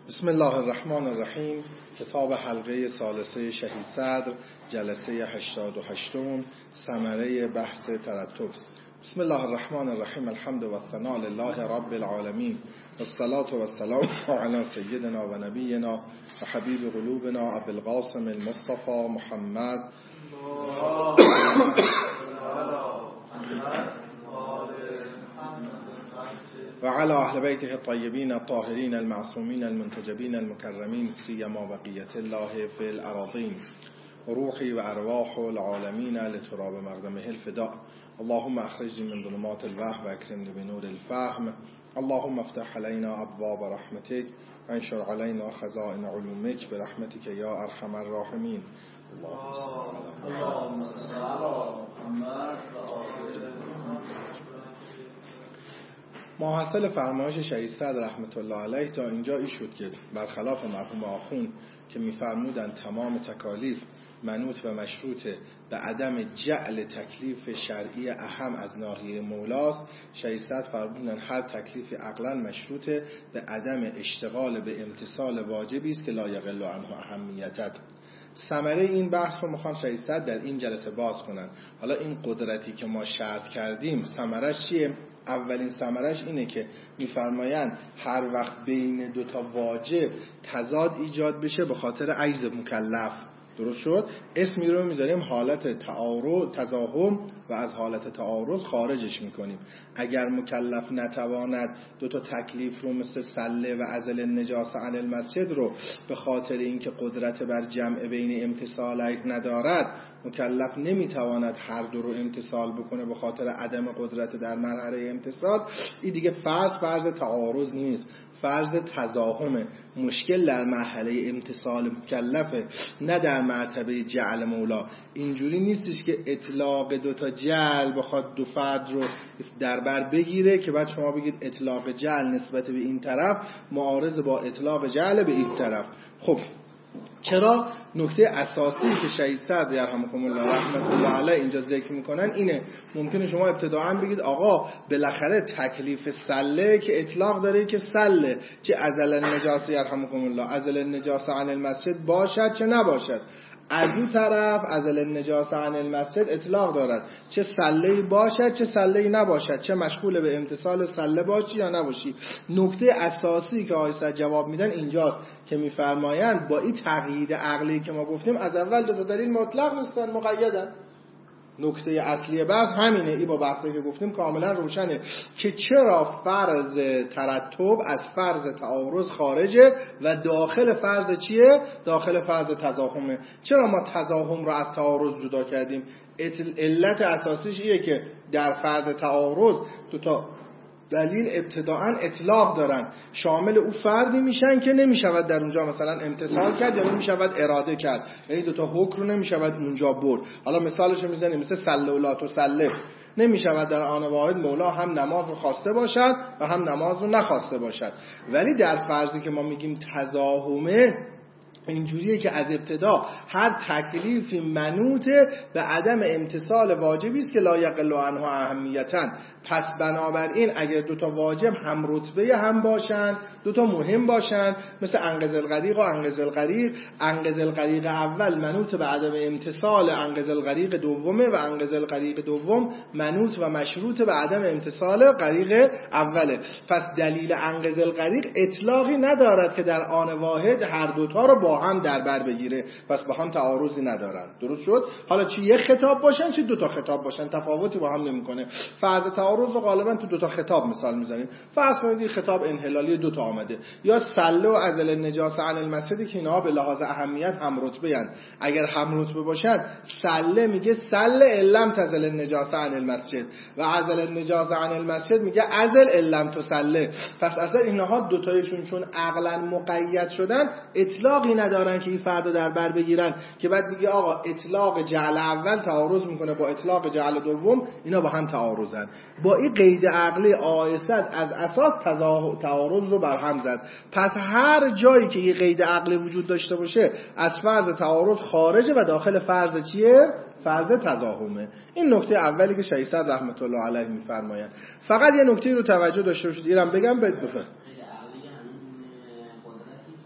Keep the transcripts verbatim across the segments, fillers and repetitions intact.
بسم الله الرحمن الرحیم. کتاب حلقه ثالثه شهید صدر، جلسه هشتاد و هشتم، ثمره بحث ترتب. بسم الله الرحمن الرحیم. الحمد و الثناء لله رب العالمین، والصلاة والسلام علی سیدنا و نبینا و حبیب قلوبنا ابی القاسم المصطفى محمد و علی اهل بیته الطیبین الطاهرین المعصومین المنتجبین المکرمین سیما بقیة الله فی الاراضین روحی و ارواح العالمین لتراب مقدمه الفداء. اللهم اخرجنی من ظلمات الوهم و اکرمنی بنور الفهم. اللهم افتح علينا ابواب رحمتك وانشر علينا خزائن علومك برحمتك یا ارحم الراحمین. اللهم صل علی محمد. ماحصل فرمایش شهید صدر رحمت الله علیه تا اینجا این شد که برخلاف مرحوم آخوند که می‌فرمودند تمام تکالیف منوط و مشروط به عدم جعل تکلیف شرعی اهم از ناحیه مولاست، شهید صدر فرمودند هر تکلیف عقلا مشروط به عدم اشتغال به امتثال واجبی است که لا یقل عنه اهمیتت. ثمره این بحث رو میخوان شهید صدر در این جلسه باز کنن. حالا این قدرتی که ما شرط کردیم ثمرش چیه؟ اولین ثمرش اینه که میفرمایند هر وقت بین دو تا واجب تضاد ایجاد بشه به خاطر عجز مکلف، درست شد؟ اسمی رو میذاریم حالت تعارض تزاحم و از حالت تعارض خارجش میکنیم. اگر مکلف نتواند دو تا تکلیف رو مثل سله و عزل النجاسه عن المسجد رو به خاطر اینکه قدرت بر جمع بین امتثال ندارد، مکلف نمیتواند هر دو رو امتثال بکنه به خاطر عدم قدرت در مرحله امتثال، این دیگه فرض فرض تعارض نیست، فرض تزاحمه. مشکل در مرحله امتثال مکلفه، نه در مرتبه جعل مولا. اینجوری نیستش که اطلاق دو تا جعل بخواد دو فرد رو در بر بگیره که بعد شما بگید اطلاق جعل نسبت به این طرف معارض با اطلاق جعل به این طرف. خب چرا؟ نکته اساسی که شهید صدر یرحمکم الله رحمت الله علیه اینجا ذکر میکنن اینه. ممکنه شما ابتداعا بگید آقا بالاخره تکلیف سله که اطلاق داره که سله چه عزل النجاسه یرحمکم الله عزل النجاسه عن المسجد باشد چه نباشد. از اون طرف عزل النجاسه عن المسجد اطلاق دارد چه سله‌ای باشد چه سله‌ای نباشد، چه مشغول به امتثال سله باشی یا نباشی. نکته اساسی که آقای صدر جواب میدن اینجاست که میفرمایند با این تقیید عقلی که ما گفتیم از اول دو تا دلیل مطلق نیستن، مقیدن. نکته اصلی بحث همینه. این با بحثی که گفتیم کاملا روشنه که چرا فرض ترتب از فرض تعارض خارجه و داخل فرض چیه؟ داخل فرض تزاحمه. چرا ما تزاحم رو از تعارض جدا کردیم؟ علت اساسیش اینه که در فرض تعارض دو تا دلیل ابتداعا اطلاق دارن، شامل او فردی میشن که نمیشود در اونجا مثلا امتثال کرد یا نمیشود اراده کرد، یعنی دو تا حکم رو نمیشود اونجا برد. حالا مثالش میزنیم مثل سله و لا تسله، نمیشود در آن واحد مولا هم نماز رو خواسته باشد و هم نماز رو نخواسته باشد. ولی در فرضی که ما میگیم تزاحمه اینجوریه که از ابتدا هر تکلیفی منوط به عدم امتثال واجبی است که لا یقل عنه اهمیتا. پس بنابراین اگر دو تا واجب هم رتبه هم باشن، دو تا مهم باشن، مثل انقض الغریق و انقض الغریق، انقض الغریق اول منوط به عدم امتثال انقض الغریق دومه و انقض الغریق دوم منوط و مشروط به عدم امتثال غریق اوله. پس دلیل انقض الغریق اطلاقی ندارد که در آن واحد هر دوتا رو با هم در بر بگیره، پس با هم تعارضی ندارن. درست شد؟ حالا چی یک خطاب باشن چی دو تا خطاب باشن تفاوتی با هم نمیکنه. فرض تعارض رو غالبا تو دو تا خطاب مثال میزنیم. فرض کنید خطاب انحلالی دو تا آمده، یا سله و عزل النجاسه عن المسجد که اینها به لحاظ اهمیت هم رتبه اند. اگر هم رتبه باشن سله میگه سله علم تزل النجاسه عن المسجد و عزل النجاسه عن المسجد میگه عزل علم تسله. پس اصلا اینها دو تایشون چون عقلا مقید شدن اطلاقی ندارن که این فردا در بر بگیرن که بعد میگه آقا اطلاق جعل اول تعارض میکنه با اطلاق جعل دوم، اینا با هم تعارضن. با این قید عقلی آیسد از اساس تعارض رو بر هم زد. پس هر جایی که این قید عقلی وجود داشته باشه از فرض تعارض خارجه و داخل فرض چیه؟ فرض تزاحمه. این نکته اولی که شهید صدر رحمت الله علیه میفرمایند. فقط یه نکته رو توجه داشته باشید، اینم بگم بهت بفهم.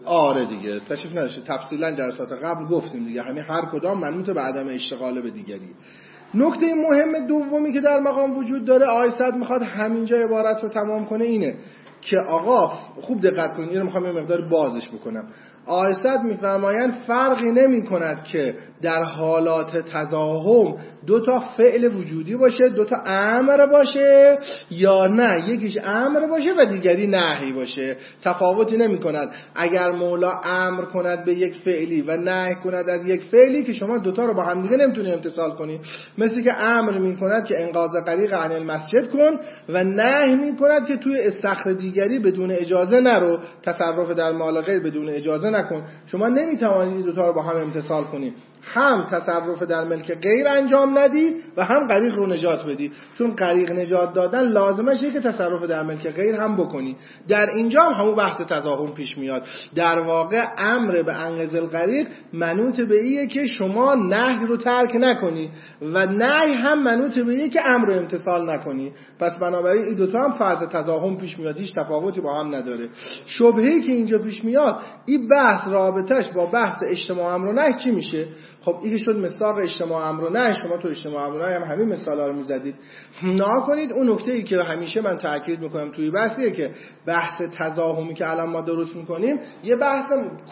آره دیگه تشریف نداشته، تفصیلا جلسات قبل گفتیم دیگه، همین هر کدام منوط به عدم اشتغال به دیگری. نکته مهم دومی که در مقام وجود داره، آقای سعد میخواد همینجا عبارت رو تمام کنه اینه که آقا خوب دقت کنید، اینو میخوام یه مقدار بازش بکنم. آقای سعد میفرمایند فرقی نمی کند که در حالات تزاحم دو تا فعل وجودی باشه، دو تا امر باشه یا نه یکیش امر باشه و دیگری نهی باشه، تفاوتی نمی کند. اگر مولا امر کند به یک فعلی و نهی کند از یک فعلی که شما دوتا رو با هم دیگه نمیتونی امتصال کنی، مثل که امر می کند که انقاذ غریق عن المسجد کن و نهی می کند که توی استخر دیگری بدون اجازه نرو، تصرف در مال غیر بدون اجازه نکن. شما نمیتوانید دوتا رو با هم امتصال کنی، هم تصرف در ملک غیر انجام ندی و هم غریق رو نجات بدی، چون غریق نجات دادن لازمش اینه که تصرف در ملک غیر هم بکنی. در اینجا هم همون بحث تزاحم پیش میاد. در واقع امر به انقاذ الغریق منوط به اینه که شما نهی رو ترک نکنی و نهی هم منوط به اینه که امر رو امتثال نکنی. پس بنابراین این دوتا هم فرض تزاحم پیش میاد، هیچ تفاوتی با هم نداره. شبهه‌ای که اینجا پیش میاد، این بحث رابطش با بحث اجتماع امر و نهی چی میشه؟ خب این شد مصداق اجتماع امر و نهی. شما تو اجتماع امر و نهی هم همین مثالا رو میزدید. نه کنید اون نکته‌ای که همیشه من تاکید میکنم توی بحثیه که بحث تزاحمی که الان ما درست میکنیم یه بحث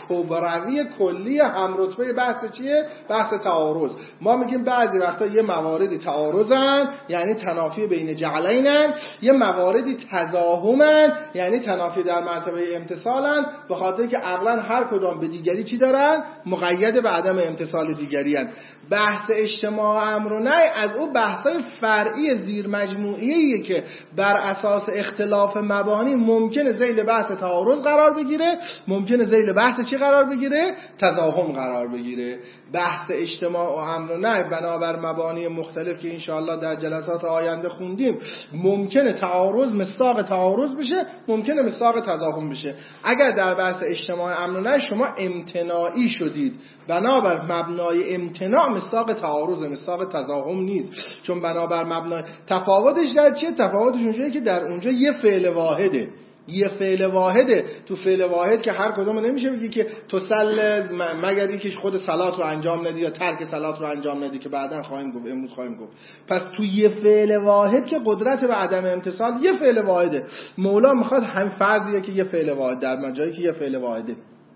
کبروی کلی هم رتبه بحث چیه؟ بحث تعارض. ما میگیم بعضی وقتا یه مواردی تعارضن یعنی تنافی بین جعلینن، یه مواردی تزاحمن یعنی تنافی در مرتبه امتصالن، به خاطر که عقلا هر کدام به دیگری چی دارن؟ مقید به عدم امتصال دیگری هن. بحث اجتماع امر و نهی از اون بحثای فرعی زیر مجموعیه که بر اساس اختلاف مبانی ممکنه ذیل بحث تعارض قرار بگیره، ممکنه ذیل بحث چی قرار بگیره؟ تزاحم قرار بگیره. بحث اجتماع و امر و نهی بنابر مبانی مختلف که انشاءالله در جلسات آینده خوندیم ممکنه تعارض مصداق تعارض بشه، ممکنه مصداق تزاحم بشه. اگر در بحث اجتماع امر و نهی شما امتناعی شدید، بنابر مبنای امتناع مصداق تعارض، مصداق تزاحم نیست. چون بنابر مبنای تفاوتش در چیه؟ تفاوتش اونجاییه که در اونجا یه فعل واحده، یه فعل واحده. تو فعل واحد که هر کدوم نمیشه بگی که تو سل مگر اینکه خود صلات رو انجام ندی یا ترک صلات رو انجام ندی که بعداً خواهیم گفت، امروز خواهیم گفت. پس تو یه فعل واحد که قدرت به عدم امتصال یه فعل واحده. مولا میخواد هم فرضیه که یه فعل واحد در مجایی که یه فعل واحده،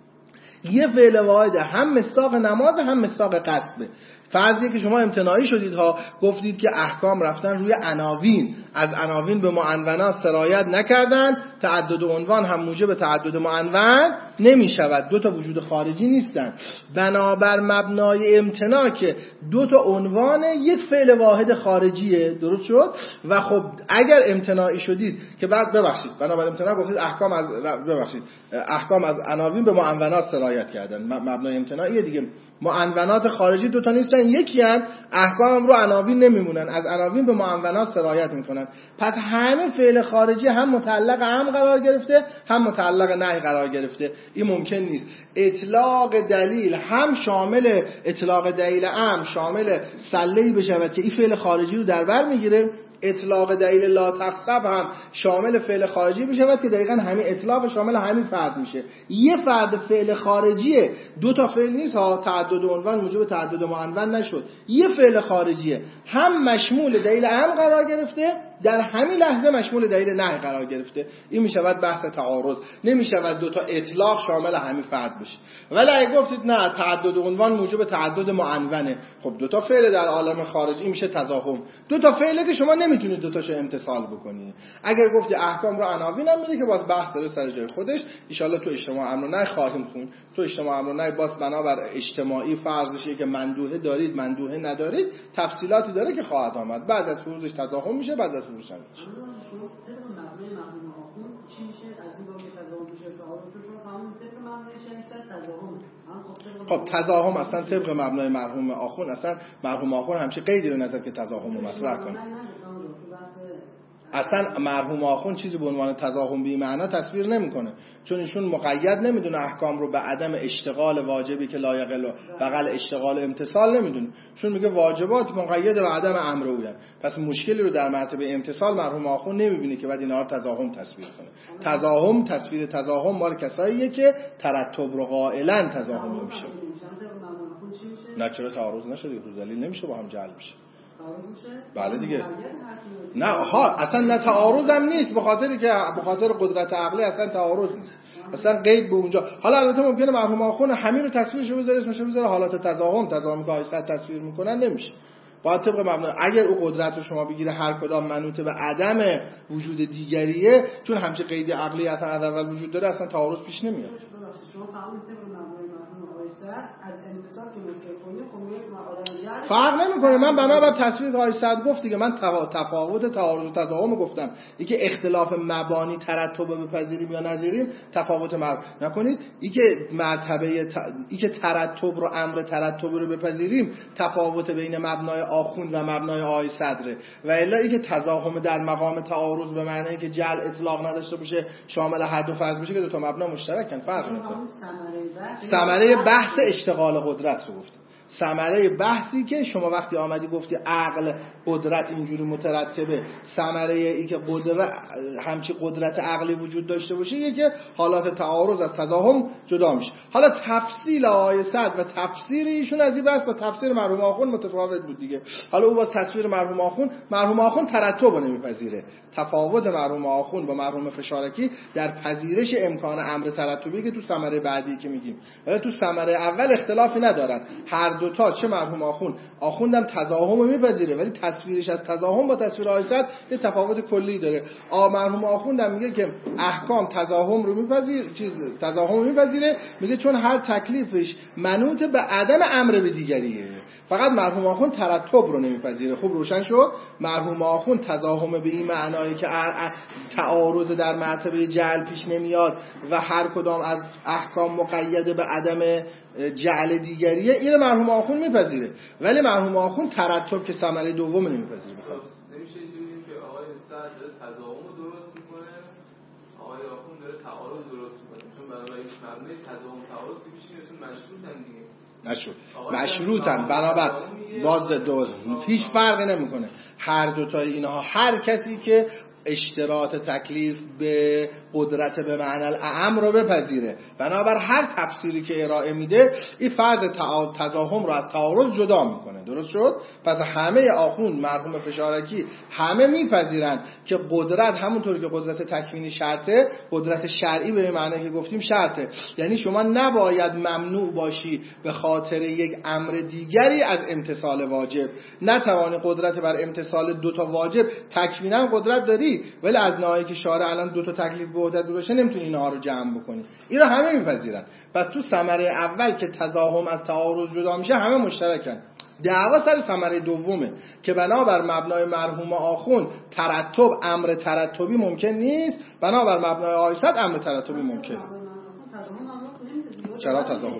یه فعل واحده هم مصداق نماز هم مصداق قصبه. فرضیه که شما امتناعی شدید ها، گفتید که احکام رفتن روی عناوین، از عناوین به معنونات سرایت نکردن، تعدد عنوان هم موجب تعدد معنون نمی شود، دو تا وجود خارجی نیستن. بنابر مبنای امتناع که دو تا عنوان یک فعل واحد خارجیه، درست شد؟ و خب اگر امتناعی شدید که بعد ببخشید بنابر امتناع گفتید احکام از ببخشید احکام از عناوین به معنونات سرایت کردن، مبنای امتناعیه دیگه. معنونات خارجی دوتا نیستن، یکی هن، احکام رو عناوین نمیمونن، از عناوین به معنونات سرایت میکنن. پس همه فعل خارجی هم متعلق هم قرار گرفته هم متعلق نهی قرار گرفته. این ممکن نیست. اطلاق دلیل هم شامل اطلاق دلیل هم شامل سله‌ای بشود که این فعل خارجی رو در بر میگیره، اطلاق دلیل لا تخسب هم شامل فعل خارجی بشود که دقیقاً همین اطلاق شامل همین فرد میشه. یه فرد فعل خارجیه، دو تا فعل نیست ها، تعدد عنوان موجب تعدد معنون نشد. یه فعل خارجیه، هم مشمول دلیل هم قرار گرفته، در همین لحظه مشمول دلیل نهی قرار گرفته. این میشود بحث تعارض، نمیشود دو تا اطلاق شامل همین فرد بشه. ولی اگه گفتید نه تعدد عنوان موجب تعدد معنونه، خب دو تا فعل در عالم خارجی این میشه تزاحم. دو تا فعله که شما نمیتونید دو تاشو امتصال بکنید. اگر گفتی احکام رو عناوین هم میده که باز بحث داره سر جای خودش، ان شاءالله تو اجتماع امر و نهی خواهیم خون. تو اجتماع امر و نهی باز بنابر اجتماعی فرضشه که مندوحه دارید مندوحه ندارید، تفصیلاتی داره که خواهد آمد. بعد از فروزش تزاحم میشه، بعد از فروزش هم میشه. خب تزاحم اصلا طبق مبنای مرحوم آخون، اصلا مرحوم آخون همیشه قیدی رو نزد که تزاحم رو مطرح کنه. اصلا مرحوم آخوند چیزی به عنوان تضاهم بی معنا تصویر نمیکنه، چون ایشون مقید نمیدونه احکام رو به عدم اشتغال واجبی که لایق بغل اشتغال امتصال نمیدونه، چون میگه واجبات مقید به عدم امر اوین. پس مشکلی رو در مرتبه امتصال مرحوم آخوند نمیبینه که بعد اینا رو تضاهم تصویر کنه. تضاهم تصویر تضاهم مال کساییه که ترتب رو قائلا تضاهم نمیشه. نه چرا تعارض نشده؟ رو دلیل نمیشه با هم جعل بشه. بله دیگه. نه ها اصلا نه تعارض هم نیست، به خاطری که به خاطر قدرت عقلی اصلا تعارض نیست، اصلا قید به اونجا. حالا البته ممکنه مرحوم آخوند همین رو تصویرش رو بذاره اسمش رو بذاره حالات تضاهم، تضاهم که آیسد تصویر میکنن نمیشه. باید طبق مبنا اگر او قدرت رو شما بگیره هر کدام منوط به عدم وجود دیگریه، چون همچه قید عقلی اصلا از اول وجود داره اصلا تعارض پیش نمیاد. فرق نمیکنه. من بنابر تصویر آیسد گفت دیگه، من تفاوت تعارض و تضاهم گفتم. این که اختلاف مبانی ترتب بپذیریم یا نذاریم تفاوت مرد نکنید. این که مرتبه ت... این که ترتب رو امر ترتب رو بپذیریم تفاوت بین مبنای آخوند و مبنای آیسدره، و الا این که تضاهم در مقام تعارض به معنی که جعل اطلاق نداشته باشه شامل هر دو فرض بشه که دو تا مبنا مشترکن. فرق نمیکنه. ثمره بحث اشتغال قدرت رو گفت. ثمره بحثی که شما وقتی آمدی گفتی عقل قدرت اینجوری مترتبه، ثمره ای که قدرت همچی قدرت عقلی وجود داشته باشه یکی حالات تعارض از تضاهم جدا میشه. حالا تفصیل آیسد و تفسیر ایشون از این بحث با تفسیر مرحوم آخوند متفاوت بود دیگه. حالا او با تصویر مرحوم آخوند، مرحوم آخوند ترتب رو نمیپذیره. تفاوت مرحوم آخوند با مرحوم فشارکی در پذیرش امکان امر ترتبی که تو ثمره بعدی که میگیم، ولی تو ثمره اول اختلافی ندارن. هر دو تا چه مرحوم آخوند آخوندم تضاهم رو میپذیره، ولی تصویرش از تضاهم با تصویر آیسد یه تفاوت کلی داره. آ مرحوم آخوندم میگه که احکام تضاهم رو میپذیره، چیز تضاهم رو میپذیره، میگه چون هر تکلیفش منوط به عدم امر به دیگریه. فقط مرحوم آخوند ترتب رو نمیپذیره. خوب روشن شد. مرحوم آخوند تضاهم به این معنایی که تعارض در مرتبه جعل پیش نمیاد و هر کدام از احکام مقیده به عدم جعل دیگریه، این مرحوم آخوند میپذیره، ولی مرحوم آخوند ترتب که ثمره دوم نمیپذیره. بخواد نمیشه اینجوری که آقای سعد داره تضاهم درست میکنه، آقای آخوند داره تعارض درست میکنه، چون بنابراین مبنای تضاهم تعارض که میشه چون مشروطن دیگه. نشد مشروطن، بنابر باز دوز هیچ فرقی نمیکنه. هر دو تا اینها، هر کسی که اشتراط تکلیف به قدرت به معنی الاعم رو بپذیره، بنابر هر تفسیری که ارائه میده این فرض تضاهم رو از تعارض جدا میکنه. درست شد؟ پس همه آخوند مرحوم فشارکی همه میپذیرن که قدرت همونطور که قدرت تکوینی شرطه، قدرت شرعی به معنی که گفتیم شرطه. یعنی شما نباید ممنوع باشی به خاطر یک امر دیگری از امتثال واجب. نتوانی قدرت بر امتثال دو تا واجب، تکوینا قدرت داری ولی از نهایی که شارع الان دو تا تکلیف به عهده باشه نمیتونی اینها رو جمع بکنی. این رو همه میپذیرن. پس تو ثمره اول که تضاهم از تعارض جدا میشه همه مشترکن. دعوا سر ثمره دومه که بنابر مبنای مرحوم آخوند ترتب امر ترتبی ممکن نیست، بنابر مبنای آیسد امر ترتبی ممکنه. چرا تضاهم؟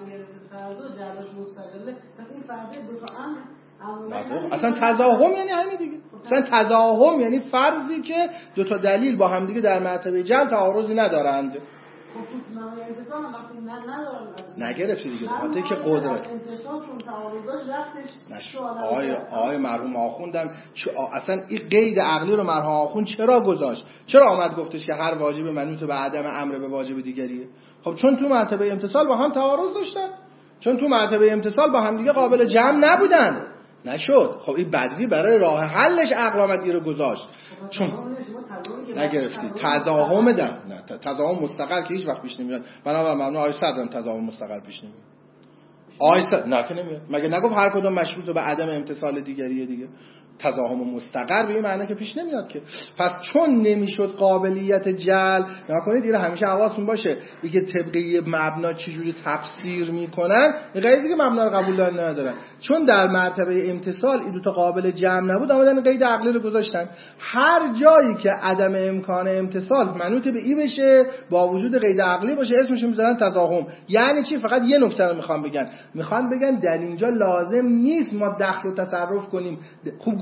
اصلا تضاهم یعنی همین دیگه. اصلا تضاهم یعنی فرضی که دو تا دلیل با هم دیگه در مرتبه جعل تعارضی ندارند. نگرفتی دیگه بخاطر که قدرت آقای آقای مرحوم آخوندم اصلا این قید عقلی رو مرحوم آخوند چرا گذاشت؟ چرا آمد گفتش که هر واجب منوط به عدم امر به واجب دیگریه؟ خب چون تو مرتبه امتصال با هم تعارض داشتن، چون تو مرتبه امتصال با هم دیگه قابل جمع نبودن. نشد. خب این بدوی برای راه حلش عقل آمد رو گذاشت. چون نگرفتی تضاهم در نه تضاهم مستقل که هیچ وقت پیش نمیاد. بنابراین ممنوع آیسد هم تضاهم مستقل پیش نمیاد. آیسد نه که نمیاد. مگه نگفت هر کدوم مشروط به عدم امتصال دیگریه دیگه. تضاهم مستقر به این معنی که پیش نمیاد که. پس چون نمیشد قابلیت جعل، نکنید این همیشه حواستون باشه دیگه طبقی مبنا چجوری تفسیر میکنن، این قیدی که مبنا رو قبول دارن ندارن. چون در مرتبه امتصال این دو تا قابل جمع نبود، اومدن قید عقلی رو گذاشتن. هر جایی که عدم امکان امتصال منوط به ای بشه با وجود قید عقلی باشه اسمش میذارن تضاهم. یعنی چی؟ فقط یه نکته رو میخوام بگن. میخوان بگن در اینجا لازم نیست ما دخل و تصرف کنیم. خوب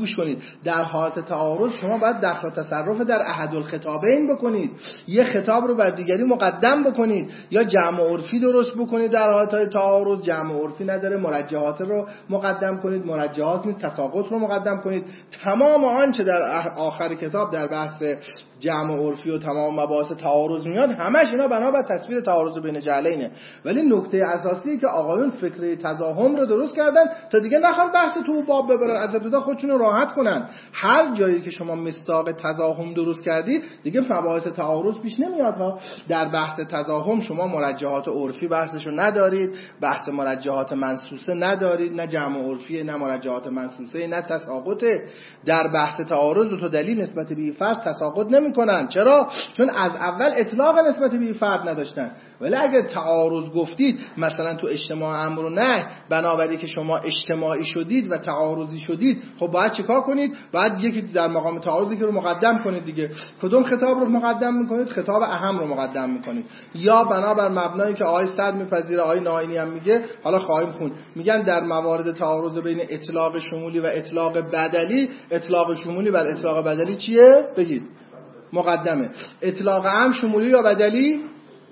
گوش کنید، در حالت تعارض شما باید دخل و تصرف در احد الخطابین بکنید، یه خطاب رو بر دیگری مقدم بکنید، یا جمع عرفی درست بکنید در حالت تعارض، جمع عرفی نداره مرجحات رو مقدم کنید، مرجحات نیست تساقط رو مقدم کنید. تمام آنچه در آخر کتاب در بحث جمع عرفی و تمام مباحث تعارض میاد همش اینا بنا بر تصویر تعارض بین جعلینه. ولی نکته اساسی که آقایون فکر تزاحم رو درست کردن تا دیگه نخوان بحث تو باب ببرن، از ابتدا خودشون رو راحت کنن. هر جایی که شما مصداق تزاحم درست کردی دیگه مباحث تعارض پیش نمیاد ها. در بحث تزاحم شما مرجحات عرفی بحثشو ندارید، بحث مرجحات منصوصه ندارید، نه جمع عرفی نه مرجحات منصوصه نه تساقط. در بحث تعارض دو تا دلیل نسبت به فرض تساقط نمیکنن. چرا؟ چون از اول اطلاق نسبت به فرد نداشتن. ولی اگر تعارض گفتید مثلا تو اجتماع امر و نهی، بنابراین که شما اجتماعی شدید و تعارضی شدید، خب باید چیکار کنید؟ باید یکی در مقام تعارضی که رو مقدم کنید دیگه. کدوم خطاب رو مقدم میکنید؟ خطاب اهم رو مقدم میکنید. یا بنابر مبنایی که آقای صدر میپذیره، آقای ناینی هم میگه، حالا خواهیم خون، میگن در موارد تعارض بین اطلاق شمولی و اطلاق بدلی، اطلاق شمولی بر اطلاق بدلی چیه؟ بگید مقدمه. اطلاق عام شمولی یا بدلی؟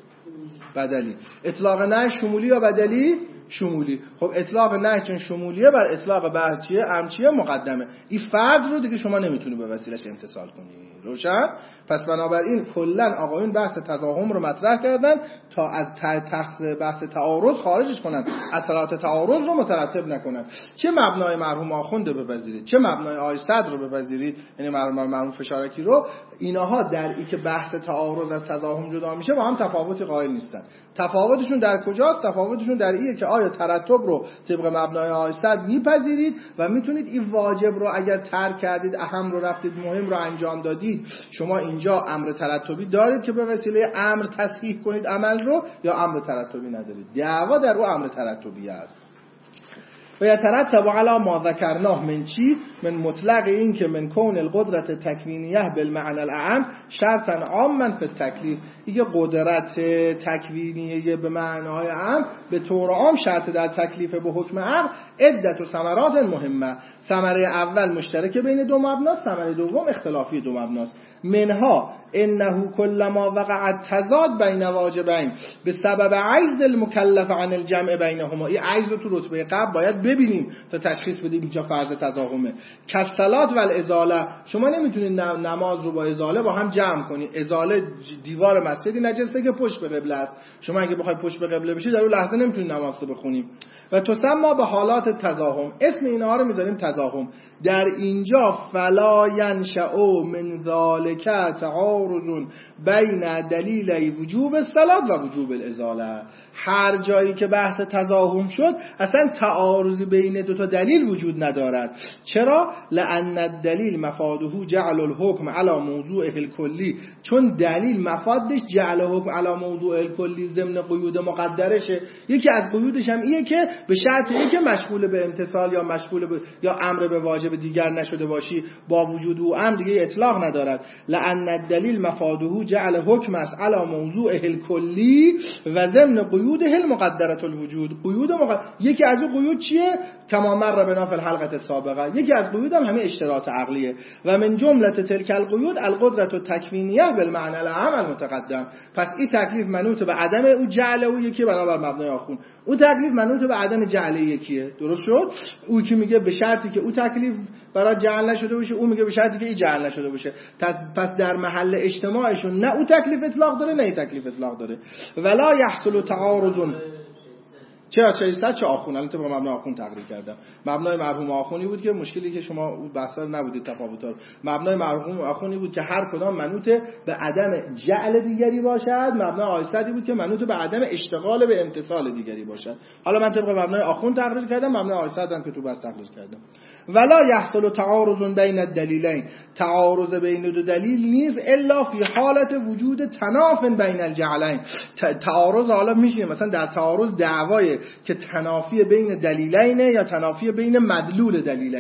بدلی. اطلاق نه شمولی یا بدلی؟ شمولی. خب اطلاق نه چون شمولیه بر اطلاق بعد چیه؟ عام چیه؟ مقدمه. این فرد رو دیگه شما نمیتونی به وسیلش امتثال کنی. روشن؟ پس بنابراین کلا آقایون بحث تزاحم رو مطرح کردن تا از تخت بحث تعارض خارجش کنن، اثرات تعارض رو مترتب نکنن. چه مبنای مرحوم آخوند رو بپذیرید، چه مبنای آقای صدر رو بپذیرید، یعنی مرحوم مرحوم فشارکی رو، اینها در این که بحث تعارض از تزاحم جدا میشه با هم تفاوتی قائل نیستن. تفاوتشون در کجاست؟ تفاوتشون در اینه که آیا ترتب رو طبق مبنای آقای صدر میپذیرید و میتونید این واجب رو اگر ترک کردید، اهم رو رفتید، مهم رو انجام دادید، شما اینجا امر ترتبی دارید که به وسیله امر تصحیح کنید عمل رو، یا امر ترتبی ندارید. دعوا در رو امر ترتبی است. و یترتب علی ما ذکرناه من چی؟ من مطلق این که من کون القدرت تکوینیه بالمعنى الاعم شرطا عاما فی التکلیف. این قدرت تکوینیه به معنای عام به طور عام شرط در تکلیف به حکم عام عدت و ثمرات مهمه. ثمره اول مشترک بین دو مبناست، ثمره دوم اختلافی دو مبناست. منها انه کلما وقع التضاد بین واجبین بسبب عجز المکلف عن الجمع بینهما. این عجز تو رتبه قبل باید ببینیم تا تشخیص بدیم اینجا فرض تضاهمه. کالصلات و الازاله، شما نمیتونید نماز رو با ازاله با هم جمع کنید. ازاله دیوار مسجدی نجسه که پشت به قبله است، شما اگه بخواید پشت به قبله بشید در اون لحظه نمیتونید نماز رو بخونید. و تسمى به حالات تزاحم، اسم اینها رو میذاریم تزاحم. در اینجا فلا ینشأ من ذلک تعارض بین دلیل وجوب الصلاة و وجوب الازاله. هر جایی که بحث تزاحم شد اصلا تعارض بین دو تا دلیل وجود ندارد. چرا؟ لأن الدلیل مفاده جعل الحکم علی موضوعه الکلی، چون دلیل مفادش جعل حکم علی موضوع الکلی ضمن قیود مقدرشه. یکی از قیودش هم اینه که به شرط اینه که مشغول به امتثال یا مشغول به یا امر به واجب دیگر نشده باشی، با وجود او امر دیگه اطلاق ندارد. لأن الدلیل مفاده جعل حکم است علی موضوعه الکلی و ضمن قیوده المقدرة الوجود. قیود مقدر، یکی از اون قیود چیه؟ کما مر بنا فی الحلقه السابقه. یکی از قیود هم همه اشتراط عقلیه. و من جمله تلک القیود القدرت التکوینیه بالمعنى العام المتقدم. پس این تکلیف منوط به عدم او جعل او یکی بنابر مبنای آخون، او تکلیف منوط به عدم جعل یکیه. درست شد؟ او که میگه به شرطی که او تکلیف برای جعل نشده باشه، او میگه به شرطی که این جعل نشده باشه. پس در محل اجتماعشون نه او تکلیف اطلاق داره نه این تکلیف اطلاق داره. ولا یحصل تعارض. چه از شایسته چه آخون، الان طبق مبنای آخون تقریر کردم. مبنای مرحوم آخونی بود که مشکلی که شما بحثا نبودید تفاوت‌ها رو. مبنای مرحوم آخونی بود که هر کدام منوط به عدم جعل دیگری باشد. مبنای آیستی بود که منوط به عدم اشتغال به امتثال دیگری باشد. حالا من طبق مبنای آخون تقریر کردم، مبنای آیستی هم که تو بحث تقریر کردم. ولا یحصل تعارض بین الدلیلین، تعارض بین دو دلیل نیز الا فی حالت وجود تناف بین الجعلین. تعارض حالا میشه مثلا در تعارض دعوای که تنافی بین دلیلینه یا تنافی بین مدلول دلیلینه.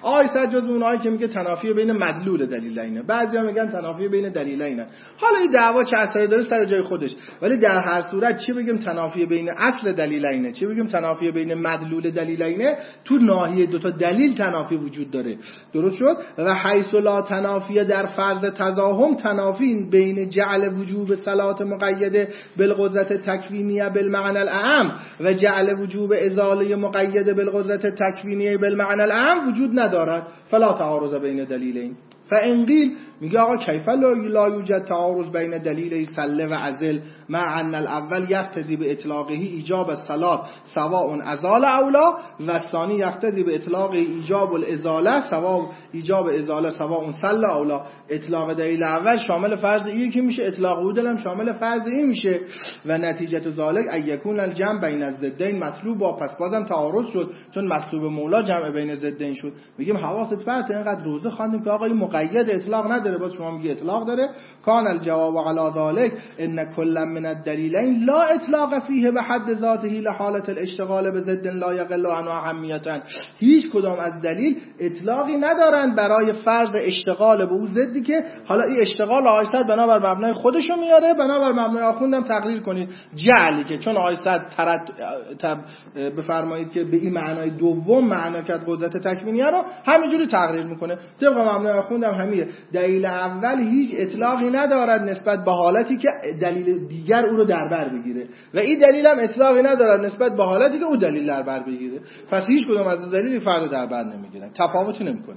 آقای سجاد اونایی که میگه تنافی بین مدلول دلیلینه، بعضیا میگن تنافی بین دلیلینه. حالا این دعوا چه اثری داره سر جای خودش، ولی در هر صورت چی بگیم تنافی بین اصل دلیلینه، چی بگیم تنافی بین مدلول دلیلینه، تو ناحیه دو تا دلیل تنافی وجود داره. درست شد؟ و حیث لا تنافی در فرض تزاحم، تنافی بین جعل وجوب صلات مقیده بالقدرت تکوینیه بالمعنى الاعم و جعل وجوب ازاله مقیده بالقدرت تکوینیه بالمعنى الاعم وجود ندارد. فلا تعارض بین دلیلین. فان قیل، میگه آقا کیف لا یوجد تعارض بین دلیل سله و عزل مع ان الاول یقتضی به اطلاقه ایجاب الصلات سواء ازال اولا و الثانی یقتضی به اطلاق ایجاب الازاله سواء ایجاب ازاله سواء سله اولا. اطلاق دلیل اول شامل فرض این که میشه، اطلاق او دلم شامل فرض این میشه و نتیجه ذالک ان یکون الجمع بین الضدین مطلوب. پس بازم تعارض شد چون مطلوب مولا جمع بین ضدین شد. میگیم حواست پرت، اینقدر روزه خواندیم که آقا این مقید اطلاق نداره، باز شما میگی اطلاق داره. کان الجواب علی ذلک ان کل من الدلیلین لا اطلاق فیه به حد ذاته لحالت الاشتغال به ضد لا یقل عنه اهمیتا. هیچ کدام از دلیل اطلاقی ندارن برای فرض اشتغال به اون ضدی که حالا این اشتغال آیصد بنابر مبنای خودشو میاره، بنابر مبنای آخوندم تقدیر کنید جعلی که چون آیصد ترد تب بفرمایید که به این معنای دوم معنا کرد قدرت تکوینیه رو همینجوری تقدیر میکنه طبق مبنای آخوندم همینه. دلیل اول هیچ اطلاقی ندارد نسبت به حالتی که دلیل دیگر او رو در بر بگیره و این دلیل هم اطلاقی ندارد نسبت به حالتی که او دلیل در بر بگیره. پس هیچ کدوم از دلیل فرد در بر نمیگیرن، تفاوتی نمیکنه.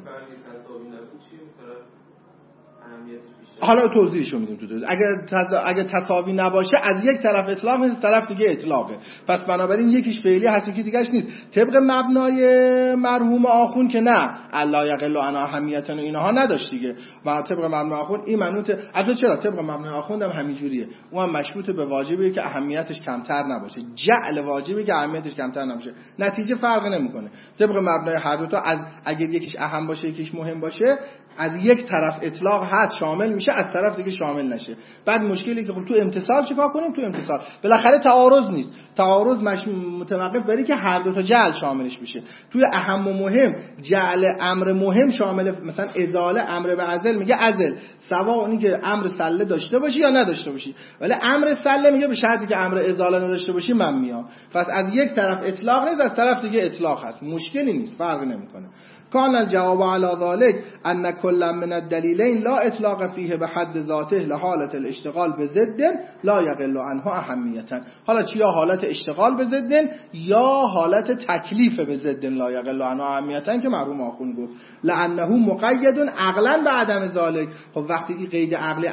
حالا توضیحشو میدیم تو توضیح. اگر تز... اگر تساوی نباشه از یک طرف اطلاق نیست، طرف دیگه اطلاقه. پس بنابراین یکیش فعلی هست یکی دیگه‌اش نیست. طبق مبنای مرحوم آخون که نه الا یقل عن اهمیتا و اینها نداشت دیگه. و طبق مبنای آخون این منوط البته چرا طبق مبنای آخون هم همینجوریه. اون هم مشروط به واجبیه که اهمیتش کمتر نباشه. جعل واجبی که اهمیتش کمتر نباشه. نتیجه فرق نمیکنه. طبق مبنای هر دو تا از اگر یکیش اهم باشه یکیش مهم باشه از یک طرف اطلاق هست شامل میشه، از طرف دیگه شامل نشه. بعد مشکلی که خب تو امتصال چیکار کنیم؟ تو امتصال بالاخره تعارض نیست، تعارض مش... متوقف بری که هر دو تا جعل شاملش بشه. توی اهم و مهم جعل امر مهم شامل مثلا ازاله امر به عزل میگه عزل سواء اونی که امر سله داشته باشی یا نداشته باشی، ولی امر سله میگه به شرطی که امر ازاله نداشته باشی من میام. پس از یک طرف اطلاق نیست، از طرف دیگه اطلاق هست، مشکلی نیست، فرقی نمیکنه. کان الجواب علی ذلك ان کل من الدلیلین لا اطلاق فیه به حد ذاته لحالت الاشتغال به ضد لا یقل عنه اهمیتا. حالا چیا حالت اشتغال به ضد یا حالت تکلیف به ضد لا یقل عنه اهمیتا که مرحوم آخون گفت لانه مقید عقلا به عدم ذلك. خب وقتی این قید عقلی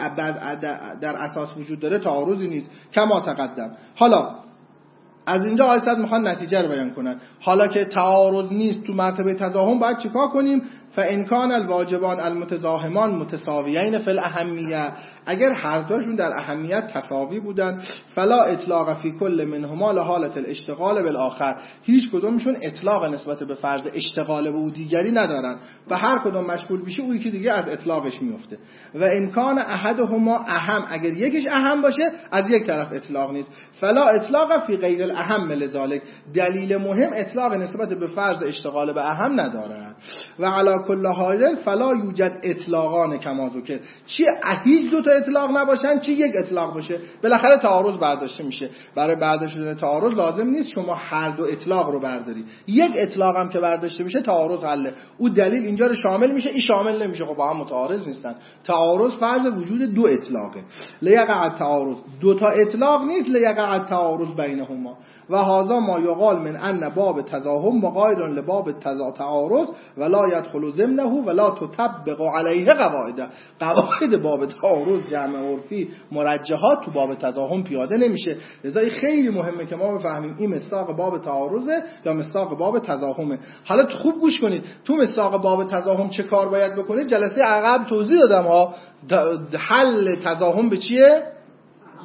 در اساس وجود داره تعارضی نیست کما تقدم. حالا از اینجا آیه میخوان نتیجه رو بیان کنن. حالا که تعارض نیست تو مرتبه تزاحم باید چیکار کنیم؟ فان کان الواجبان المتزاحمان متساویین فی الاهمیه، اگر هر دوشون در اهمیت تساوی بودن فلا اطلاق فی کل منهما لحالت الاشتغال بالآخر، هیچ کدومشون اطلاق نسبت به فرض اشتغال به او دیگری ندارن و هر کدوم مشغول بشه اون یکی دیگه از اطلاقش میفته. و امکان احدهما اهم، اگر یکیش اهم باشه از یک طرف اطلاق نیست فلا اطلاق فی غیر الاهم لذالک، دلیل مهم اطلاق نسبت به فرض اشتغال به اهم ندارن. و علی کل حال فلا یوجد اطلاقان کما ذکر، چی هیچ دو تا اطلاق نباشن چی یک اطلاق باشه، بالاخره تعارض برداشته میشه. برای برداشت شدن تعارض لازم نیست شما هر دو اطلاق رو برداری، یک اطلاق هم که برداشته بشه تعارض حله. او دلیل اینجا رو شامل میشه این شامل نمیشه، خب با هم متعارض نیستن. تعارض فرض وجود دو اطلاقه. لیقع التعارض، دو تا اطلاق نیست لیقع التعارض بینهما. و هذا ما یقال من ان باب تزاحم مقاید لباب تعارض ولا يدخل ضمنه ولا تطبق علیه قواعد. قواعد باب تعارض جمع عرفی مرجحات تو باب تزاحم پیاده نمیشه. لذا خیلی مهمه که ما بفهمیم این مصداق باب تعارضه یا مصداق باب تزاحمه. حالا خوب گوش کنید، تو مصداق باب تزاحم چه کار باید بکنید؟ جلسه عقب توضیح دادم ها. حل تزاحم به چیه؟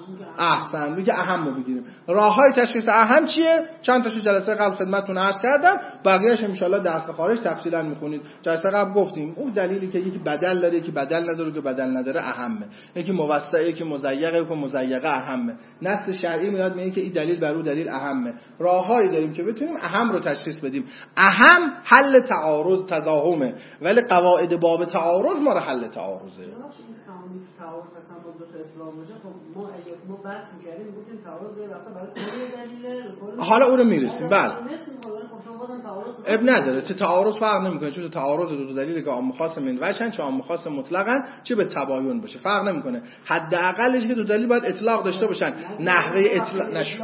احسن میگه اهم رو بگیریم. راههای تشخیص اهم چیه؟ چند تاشو جلسه قبل خدمتتون عرض کردم، بقیه‌اش ان شاءالله درس خارج تفصیلا میخونید. جلسه قبل گفتیم اون دلیلی که یکی بدل داره یکی بدل نداره که بدل نداره اهمه، یکی موسعه یکی مضیقه یکی مضیقه اهمه. نص شرعی میاد میگه که این دلیل بر اون دلیل اهمه. راههایی داریم که بتونیم اهم رو تشخیص بدیم. اهم حل تعارض تضاهمه، ولی قواعد باب تعارض ما رو حل تعارضه. تعارض اصلا با دو تا اسلام باشه، خب ما اگه ما بحث می‌کردیم گفتیم تعارض به وقتا برای کلی دلیله، حالا اون رو میرسیم. بله خب شما بازم تعارض اب نداره، چه تعارض فرق نمیکنه، چون تعارض دو تا دلیل که عام خاص من وجهن، چه عام خاص مطلقاً، چه به تباین باشه، فرق نمیکنه. حداقلش که دو دلیل باید اطلاق داشته باشن. نحوه اطلاق نشه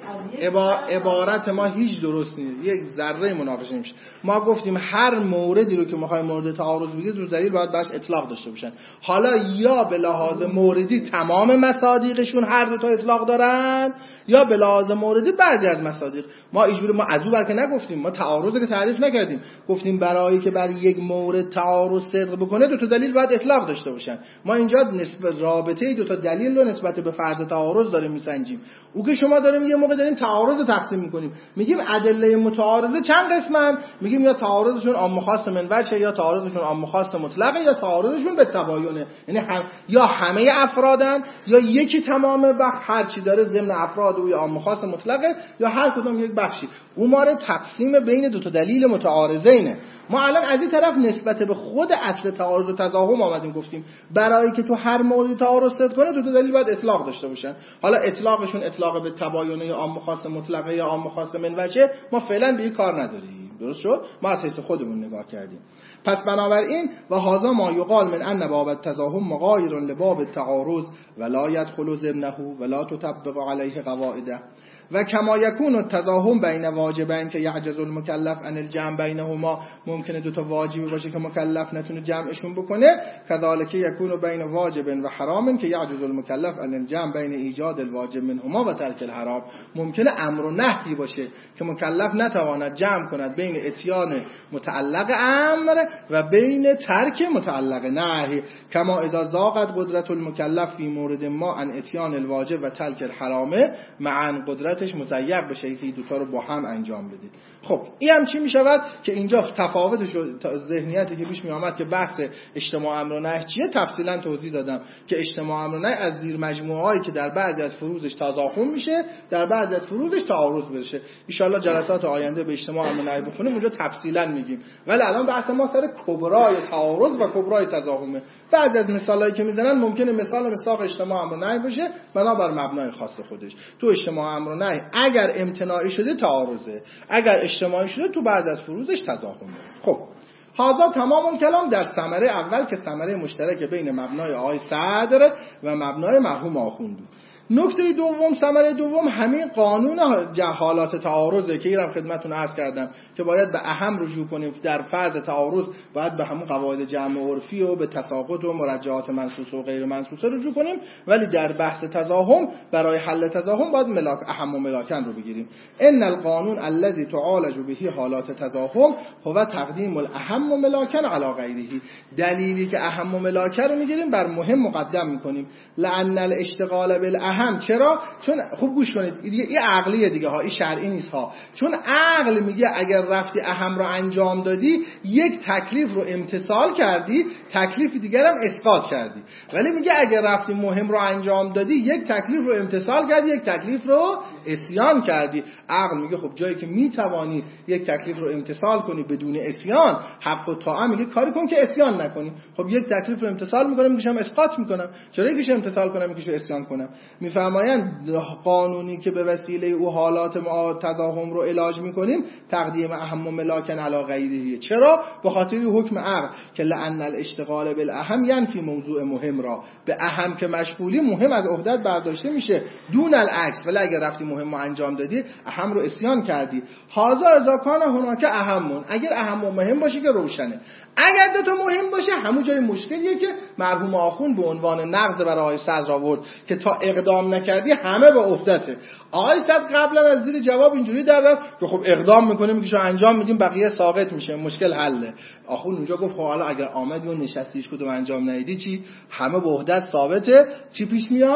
عبارت ما هیچ درست نیست، یک ذره مناقشه نمیشه. ما گفتیم هر موردی رو که می‌خوایم مورد تعارض بگیریم دو دلیل باید باش اطلاق داشته باشن. حالا یا به لحاظ موردی تمام مصادیقشون هر دو تا اطلاق دارن، یا به لحاظ موردی بعضی از مصادیق. ما اینجوری ما از اون ور که نگفتیم، ما تعارض که تعریف نکردیم، گفتیم برای که بر یک مورد تعارض صدق بکنه دو تا دلیل باید اطلاق داشته باشن. ما اینجا نسبت رابطه دو تا دلیل رو نسبت به فرض تعارض داریم میسنجیم. او که شما داریم یه موقع داریم تعارض تقسیم میکنیم، میگیم ادله متعارضه چند قسمن، میگیم یا تعارضشون عام خاص من وجه، یا تعارضشون عام خاص مطلقه، یا تعارضشون به تباینه. یعنی هم یا همه افرادن، یا یکی تمام بخش هر چی داره ضمن افراد و یا عام خاص مطلقه، یا هر کدوم یک بخشی. اون ما تقسیم بین دو تا دلیل متعارضینه. ما الان از این طرف نسبت به خود اصل تعارض و تضاهم آمدیم گفتیم برای که تو هر موردی تعارض صدق کنه دو تا دلیل باید اطلاق داشته باشن. حالا اطلاقشون اطلاق به تباینه یا عام خاص مطلقه یا عام خاص من وجه، ما فعلا به این کار نداریم. درست شد؟ ما از حیث خودمون نگاه کردیم. پس بنابراین و هذا ما یقال من ان باب التضاهم مغایر لباب التعارض ولا يدخل ضمنه ولا تطبق عليه قواعده و کما یکون التضاهم بین واجبین که یعجز المکلف عن الجمع بینهما، ممکنه دو تا واجبی باشه که مکلف نتونه جمعشون بکنه، کذالک یکون بین واجب و حرام که یعجز المکلف عن الجمع بین ایجاد الواجب منهما و ترک الحرام، ممکنه امر و نهی باشه که مکلف نتواند جمع کند بین اتیان متعلق امر و بین ترک متعلق نهی، کما اذا ضاقت قدرت المکلف فی مورد ما عن اتیان الواجب و ترک الحرام معا قدرت مضیق بشه که دوتا رو با هم انجام بدید. خب این هم چی می شود که اینجا تفاوتش ذهنیتی که پیش می آمد که بحث اجتماع امر و نهی چیه تفصیلا توضیح دادم که اجتماع امر و نهی از زیر مجموعه هایی که در بعضی از فروضش تضاهم میشه در بعضی از فروضش تعارض بشه. ان شاء الله جلسات آینده به اجتماع امر و نهی بخونیم اونجا تفصیلا میگیم، ولی الان بحث ما سر کبرای تعارض و کبرای تضاهمه. بعضی از مثالایی که میزنن ممکنه مثال مساق اجتماع امر و نهی باشه بنابر مبنای خاص خودش. تو اجتماع امر و نهی اگر امتناعی شده تعارضه، اگر اجتماعی شده تو بعض از فروضش تضاهمه. خب هذا تمام اون کلام در ثمره اول که ثمره مشترک بین مبنای آقای صدر و مبنای مرحوم آخوندی. نکته دوم، ثمره دوم همین قانون حالات تعارضه که ایرم خدمتتون عرض کردم که باید به اهم رجوع کنیم. در فرض تعارض باید به همون قواعد جمع عرفی و به تساقط و مرجعات منصوص و غیر منصوص رجوع کنیم، ولی در بحث تضاهم برای حل تضاهم باید ملاک اهم و ملاکن رو بگیریم. ان القانون الذي تعالج به حالات تضاهم هو تقدیم الاهم و ملاکن علی غیره. دلیلی که اهم و ملاکن رو میگیریم بر مهم مقدم میکنیم. لان الاشتغال بالاهم هم چرا؟ چون خوب گوش کنید این عقلیه دیگه ها، این شرعی نیست ها. چون عقل میگه اگر رفتی اهم رو انجام دادی یک تکلیف رو امتثال کردی، تکلیف دیگر هم اسقاط کردی، ولی میگه اگر رفتی مهم رو انجام دادی یک تکلیف رو امتثال کردی یک تکلیف رو عصیان کردی. عقل میگه خب جایی که میتوانی یک تکلیف رو امتثال کنی بدون عصیان، حق و طاعه میگه کاری کن که عصیان نکنی. خب یک تکلیف رو امتثال میکنم میگم اسقاط میکنم، چرا یکیش امتثال کنم یکیشو عصیان کنم؟ میفرمایند قانونی که به وسیله او حالات تضاهم رو علاج میکنیم تقدیم اهم و ملاکن علی غیره. چرا؟ به خاطر حکم عقل که لأن الاشتغال بالاهم ینفی موضوع مهم را، به اهم که مشغولی مهم از عهدت برداشته میشه دون العکس. ولی اگر رفتی مهم رو انجام دادی اهم رو عصیان کردی. هذا اذا کان هناک اهم، اگر اهم و مهم باشه که روشنه. اگر دو تا مهم باشه همون جای مشکلیه که مرحوم آخوند به عنوان نقض برای آقای صدر آورد که تا اقدام نکردی همه با عهدته. آقای صدر قبلا از زیر جواب اینجوری در رفت که خب اقدام میکنیم میگه شو انجام میدیم بقیه ساقط میشه مشکل حله. آخوند اونجا گفت خب حالا اگر آمدی و نشستیش کدوم انجام ندیدی چی؟ همه با عهدت ثابته. چی پیش میاد؟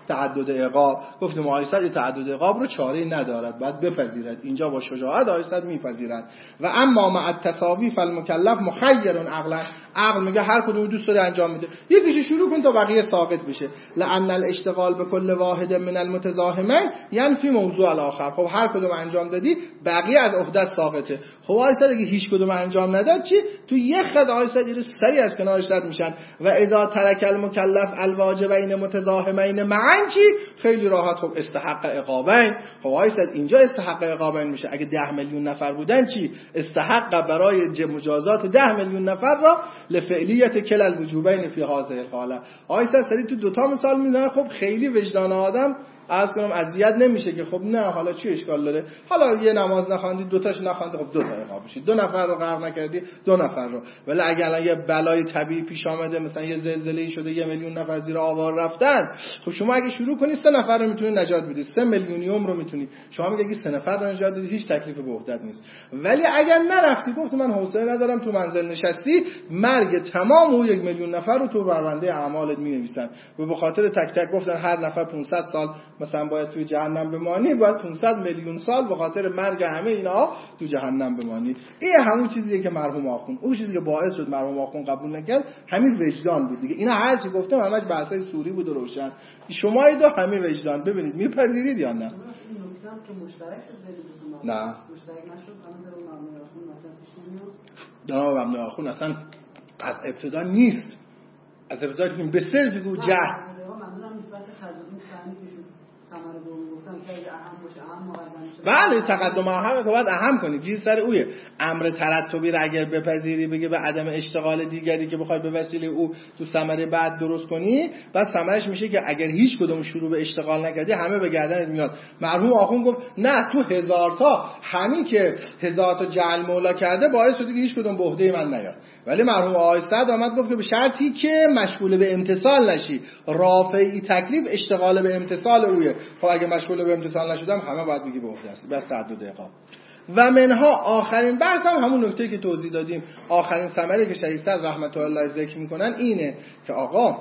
تعدد عقاب. گفتیم آقای صدر تعدد عقاب رو چاره‌ای ندارد، باید بپذیرد. اینجا با شجاعت آقای صدر میپذیرد. و اما مع التساوی فالمکلف مخیر عقلا، عقل میگه هر کدوم دوست داره انجام میده، یکیش شروع کن تا بقیه ساقط بشه. لان الاشتغال بكل واحد من المتزاحمین ينفي موضوع الاخر. خب هر کدوم انجام دادی بقیه از عهدت ساقطه. خب آقای صدر اگه هیچ کدوم انجام نداد چی؟ تو یک خط آقای صدر سریع از کنارش رد میشن. و اذا ترک المکلف الواجبین متزاحمین معا چی؟ خیلی راحت. خب استحق عقابین. خب آقای صدر اینجا استحق عقابین میشه. اگه ده میلیون نفر بودن چی؟ استحق برای مجازات ده میلیون نفر را لفعلیت کل الوجوبین فی هذه الحاله. آقای صدر تو دوتا مثال میزنه. خب خیلی وجدان آدم عرض کنم اذیت نمیشه که خب نه حالا چی اشکال داره، حالا یه نماز نخواندی دوتاش نخواندی خب دو تا عقاب بشید، دو نفر رو غرق نکردی دو نفر رو. ولی اگر الان یه بلای طبیعی پیش آمده مثلا یه زلزله‌ای شده یه میلیون نفر زیر آوار رفتن، خب شما اگه شروع کنی سه نفر رو میتونی نجات بدی، سه میلیونیوم رو میتونی. شما میگی اگه سه نفر رو نجات بدی هیچ تکلیف به عهدت نیست. ولی اگر نرفتی گفت من حوصله ندارم تو منزل نشستی، مرگ تمام اون یک میلیون نفر رو تو پرونده اعمالت مینویسن و به خاطر تک تک گفتن هر نفر پانصد سال مثلا باید توی جهنم بمانی، باید پانصد میلیون سال به خاطر مرگ همه اینا تو جهنم بمانی. این همون چیزیه که مرحوم آخوند، اون چیزی که باعث شد مرحوم آخوند قبول نکرد همین وجدان بود دیگه. اینا هر چی گفتم همش بحثای سوری بود و روشن. شما اینا همین وجدان ببینید میپذیرید یا نه؟ این نکته هم که مشترک شد بین دو نه مشترک نشد. همون ممنوع آخوند مثلا پیش نمیاد. نه ممنوع آخوند اصلا از ابتدا نیست. از ابتدا که به صرف گو جه ممنونم نسبت تضادین فهمی که شد ثمره برون گفتن که اگه اهم باشه اهم مقدم شه. بله تقدم اهم تو باید اهم کنی. گیر سر اویه. امر ترتبی را اگر بپذیری بگه به عدم اشتغال دیگری که بخوای به وسیله او تو ثمره بعد درست کنی، بعد ثمرش میشه که اگر هیچ کدوم شروع به اشتغال نکردی همه به گردنت میاد. مرحوم آخوند گفت نه تو هزار تا همین که هزار تا جعل مولا کرده باعث شده که هیچ کدوم به عهده من نیاد. ولی مرحوم آقای صدر آمد گفت که به شرطی که مشغول به امتثال نشی، رافعی تکلیف اشتغال به امتثال اویه. خب اگه مشغول به امتثال نشدم همه باید بگی به عهده است. بس تعدد عقاب. و منها آخرین بحث هم همون نکته که توضیح دادیم، آخرین ثمره که شهید صدر رحمت الله ذکر میکنن اینه که آقا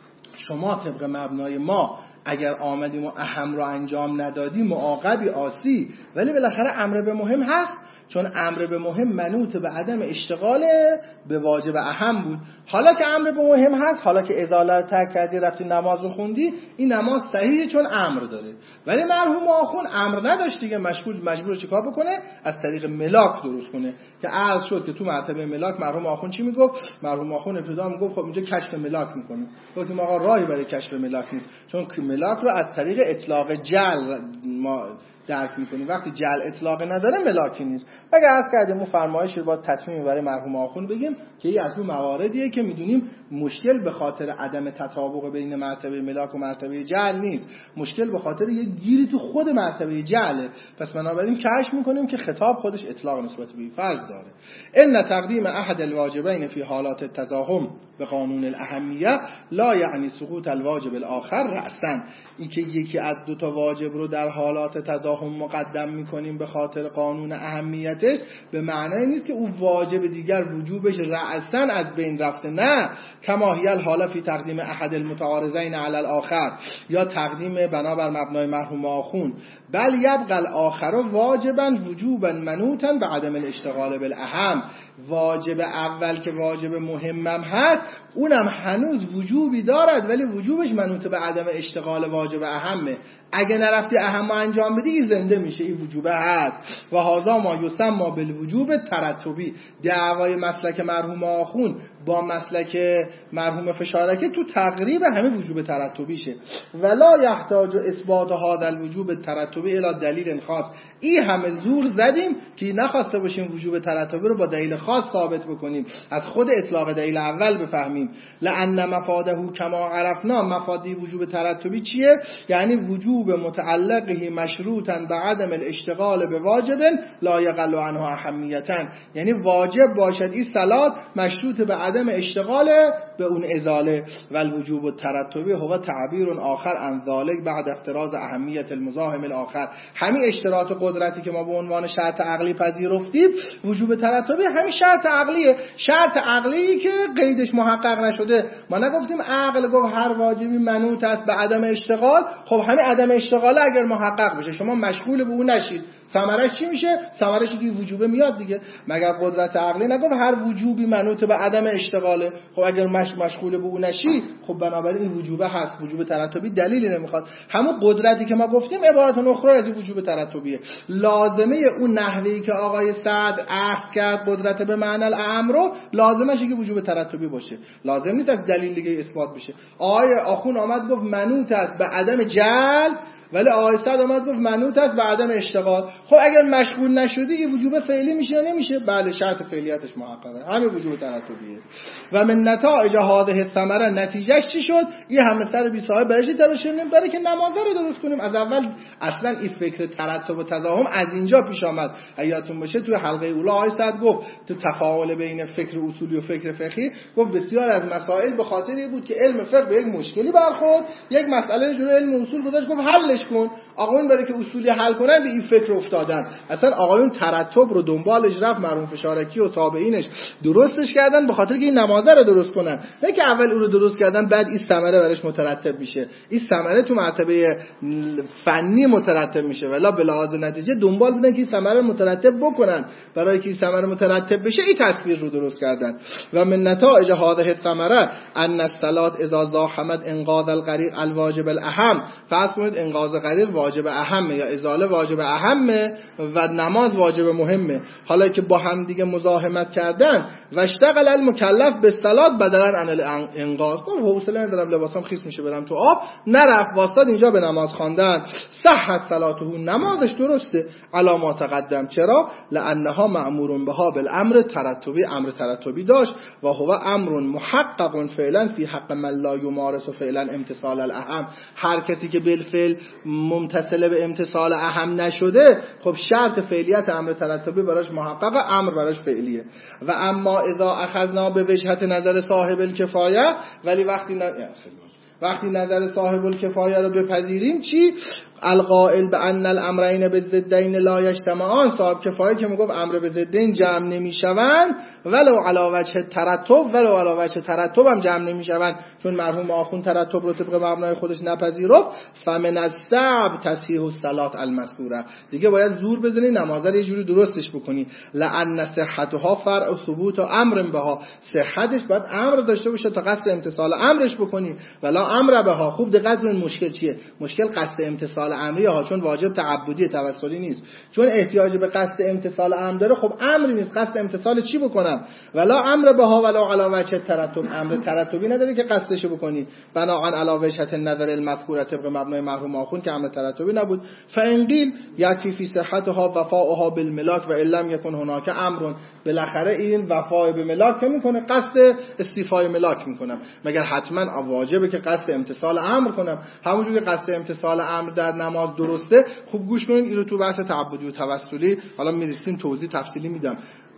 شما طبق مبنای ما اگر آمدیم و اهم رو انجام ندادی معاقبی آسی، ولی بالاخره امر به مهم هست، چون امر به مهم منوط به عدم اشتغال به واجب اهم بود. حالا که امر به مهم هست، حالا که ازاله رو ترک کردی رفتی نماز رو خوندی، این نماز صحیحه چون امر داره. ولی مرحوم آخوند امر نداشت دیگه، مشغول مجبور چیکار بکنه؟ از طریق ملاک درست کنه که عرض شد که تو مرتبه ملاک مرحوم آخوند چی میگفت؟ مرحوم آخوند ابتدا میگفت خب اینجا کشف ملاک میکنه. گفتیم آقا راهی برای کشف ملاک نیست، چون ملاک رو از طریق اطلاق جعل ما درک میکنیم. وقتی جعل اطلاق نداره ملاکی نیست. اگه عرض کردیم اون فرمایش رو با تطمیمی برای مرحوم آخوند بگیم که این از اون مواردیه که میدونیم مشکل به خاطر عدم تطابق بین مرتبه ملاک و مرتبه جعل نیست، مشکل به خاطر یه گیری تو خود مرتبه جعله. پس بنابراین کشف میکنیم که خطاب خودش اطلاق نسبت به این فرض داره. ان تقدیم احد الواجبین فی حالات التزاحم به قانون الاهمیه لا یعنی سقوط الواجب الاخر رأسا. این که یکی از دو تا واجب رو در حالات تزاحم مقدم میکنیم به خاطر قانون اهمیتش به معنی نیست که اون واجب دیگر وجوبش رأسا از بین رفته. نه، کما هی الحاله فی تقدیم احد المتعارضین علی الاخر، یا تقدیم بنابر مبنای مرحوم آخوند، بل یبقى الاخر واجبا وجوبا منوطا به عدم الاشتغال بالاهم. واجب اول که واجب مهمم هست اونم هنوز وجوبی دارد ولی وجوبش منوط به عدم اشتغال واجب اهمه. اگه نرفتی اهم انجام بدی این زنده میشه، این وجوبه هست. و هذا ما یسمى بالوجوب ترتبی. دعوای مسلک مرحوم آخوند با مسلک مرحوم فشارکی تو تقریب همه وجوب ترتبیشه. ولا یحتاج اثبات هذا الوجوب ترتبی الی دلیل خاص. این همه زور زدیم که نخواسته باشیم وجوب ترتبی رو با دلیل خاص ثابت بکنیم، از خود اطلاق دلیل اول بفهمیم. لأن مفاده کما عرفنا، مفادی وجوب ترتبی چیه؟ یعنی وجوب متعلقه مشروطا به عدم الاشتغال به واجب لا یقل عنه اهمیتا. یعنی واجب باشد این صلات مشروط به عدم اشتغال به اون ازاله. و الوجوب الترتبی هو تعبیر آخر عن ذلك بعد افتراض اهمیت المزاحم الاخر. همین اشتراط قدرتی که ما به عنوان شرط عقلی پذیرفتیم، وجوب ترتبی همین شرط عقلیه، شرط عقلی که قیدش محقق نشده. ما نگفتیم عقل گفت هر واجبی منوط است به عدم اشتغال. خب همین عدم اشتغال اگر محقق بشه، شما مشغول به اون نشید، ثمرش چی میشه؟ ثمرش که وجوب میاد دیگه. مگر قدرت عقلی نگفت هر وجوبی منوط به عدم اشتغاله؟ خب اگر مش مشغول به اون نشی، خب بنابراین این وجوبه هست. وجوب ترتبی دلیلی نمیخواد. همون قدرتی که ما گفتیم عبارت اخرى از این وجوب ترتبیه. لازمه اون نحوی که آقای سعد عهد کرد قدرت به معنی الامر رو، لازمش که وجوب ترتبی باشه. لازم نیست از دلیل دیگه اثبات بشه. آقای آخون آمد گفت منوط است به عدم جعل، ولی آقای سعد آمد گفت منوط است به عدم اشتغال. خب اگر مشغول نشدی این وجوب فعلی میشه یا نمیشه؟ بله، شرط فعلیتش محققه. همین وجوب ترتبیه. و من نتایج هذه الثمره، نتیجهش چی شد؟ این همه سر بی صاحب برش تلاشیم برای که نماز رو درست کنیم. از اول اصلا این فکر ترتب و تزاحم از اینجا پیش آمد. یادتون باشه توی حلقه اولی آقای سعد گفت تو تفاعل بین فکر اصولی و فکر فقهی، گفت بسیار از مسائل به خاطر این بود که علم فقه به یک مشکلی برخورد، یک مسئله جلوی علم اصول گذاشت، گفت حلش کن. آقایون برای که اصولی حل کنن به این فکر افتادن. اصلا آقایون ترتب رو دنبالش رفت، مرحوم فشارکی و تابعینش درستش کردن به خاطر که این نمازه رو درست کنن، نه که اول اون رو درست کردن بعد این ثمره برش مترتب میشه. این ثمره تو مرتبه فنی مترتب میشه، ولی به لحاظ نتیجه دنبال بودن که این ثمره مترتب بکنن. برای که این ثمره مترتب بشه این تصویر رو درست کردن. و من نتایج هذه الثمره ان الصلاه اذا زاحمت انقاذ الغریق الواجب الاهم. فرض کنید انقاذ غریق واجب اهمه یا ازاله واجب اهمه و نماز واجب مهمه. حالا که با هم دیگه مزاحمت کردن و اشتغل المکلف به صلات بدلا عن الانقاذ، خب حوصله ندارم لباسام خیس میشه برم تو آب، نرفت واسطاد اینجا به نماز خواندن، صحت صلاته، نمازش درسته. علا ما تقدم. چرا؟ لانها مأمور بها بالامر ترتبی، امر ترتبی داشت و هو امر محقق فعلا فی حق من لا یمارس فعلا امتثال الاهم. هر کسی که بالفعل ممتثل به امتثال اهم نشده، خب شرط فعلیت امر ترتبی براش محقق، امر براش فعلیه. و اما اذا اخذنا به وجهت نظر صاحب الکفایه، ولی وقتی ن... وقتی نظر صاحب الکفایه رو بپذیریم چی؟ القائل به ان الامرین بالضدین لا یجتمعان. صاحب کفایه که میگفت امر به ضدین جمع نمیشوند، ولو علی وجه ترتب، ولو علی وجه ترتب هم جمع نمیشوند، چون مرحوم آخون ترتب رو طبق مبنای خودش نپذیرفت. فمن الصعب تصحیح الصلاه المذکوره، دیگه باید زور بزنی نماز رو یه جوری درستش بکنی. لان صحتها فرع ثبوت و امر بها، صحتش باید امر داشته باشه تا قصد امتثال امرش بکنی، ولا امر بها. خوب دقت کنید مشکل چیه؟ مشکل قصد امتثال امری ها، چون واجب تعبدی توسلی نیست، چون احتیاج به قصد امتثال امر داره. خب امری نیست، قصد امتثال چی بکنم؟ ولا امر بها ولا علی وجه ترتب، امر ترتبی نداره که قصدش بکنی. بناهن علی وجه نظر المذکوره طبق مبنای مرحوم آخون که امر ترتبی نبود. فان قیل یکفی فی صحتها وفاءها بالملاک و ان لم یکن هناک امر. بالاخره این وفای به ملاک میکنه، قصد استیفای ملاک میکنم، مگر حتما واجبه که قصد امتثال امر کنم؟ همونجوری که قصد امتثال امر در نماز درسته. خوب گوش کنید، اینو تو بحث تعبدی و توسلی حالا میرسیم توضیح تفصیلی میدم.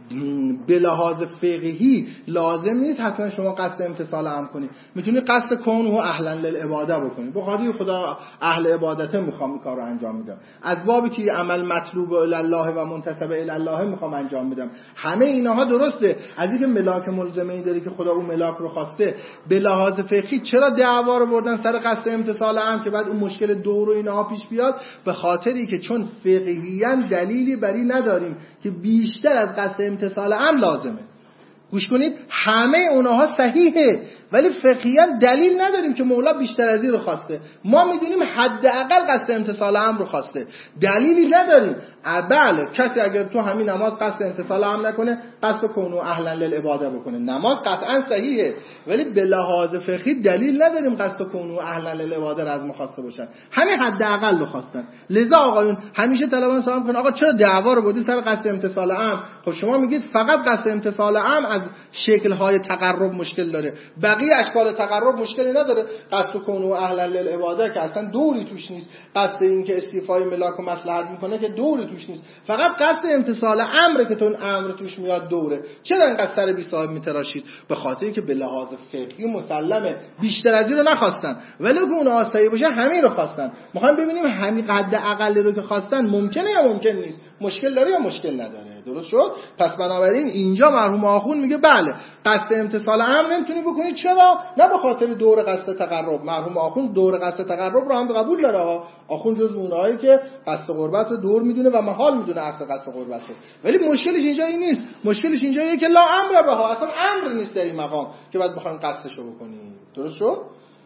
به لحاظ فقهی لازم نیست حتما شما قصد امتثال امر کنید، میتونید قصد کون و اهلا للعباده بکنید. بخاطر خدا اهل عبادته میخوام این کارو انجام میدم، از بابی که عمل مطلوب الی الله و منتسب الی الله میخوام انجام بدم. همه اینها درسته. از اینکه ملاک ملزمه ای داره که خدا اون ملاک رو خواسته، به لحاظ فقهی چرا دعوا رو بردن سر قصد امتثال امر که بعد اون مشکل دور و اینها پیش بیاد؟ به خاطری که چون فقهیاً دلیلی بری نداریم که بیشتر از قصد امتثال امر لازمه. گوش کنید، همه اونها صحیحه ولی فقهیاً دلیل نداریم که مولا بیشتر از این رو خواسته. ما میدونیم حداقل قصد امتثال امر رو خواسته، دلیلی نداریم. بله، کسی اگر تو همین نماز قصد امتثال امر نکنه، قصد کنو اهلا للعباده بکنه، نماز قطعا صحیحه، ولی به لحاظ فقهی دلیل نداریم قصد کنو اهلا للعباده را از ما خواسته باشن. همین حداقل رو خواستن. لذا آقایون همیشه طلبان سوال میکنن آقا چرا دعوا رو بردی سر قصد امتثال امر؟ خب شما میگید فقط قصد امتثال امر از شکل‌های تقرب مشکل داره، بقیه اشکال تقرب مشکلی نداره. قصد کنو اهل للعباده که اصلا دوری توش نیست، قصد این که استیفای ملاک و مصلحت میکنه که دوری توش نیست، فقط قصد امتثال امره که تو اون امر توش میاد دوره. چرا اینقدر سر بی صاحب میتراشید؟ به خاطری که به لحاظ فقهی مسلمه بیشتر از این رو نخواستن، ولی که اون آسایی باشه همین رو خواستن. میخوام ببینیم همین قد اقل رو که خواستن ممکنه یا ممکن نیست، مشکل داره یا مشکل نداره. درست شد؟ پس بنابراین اینجا مرحوم آخوند میگه بله قصد امتثال امر نمیتونی بکنی. چرا؟ نه به خاطر دور قصد تقرب. مرحوم آخوند دور قصد تقرب رو هم قبول داره. آخوند جز اونایی که قصد قربت رو دور میدونه و محال میدونه اخذ قصد قربت رو. ولی مشکلش اینجا این نیست، مشکلش اینجاییه که لا امر بها، اصلا امر نیست در این مقام که بعد بخوایم قصدشو بکنیم. درست شد؟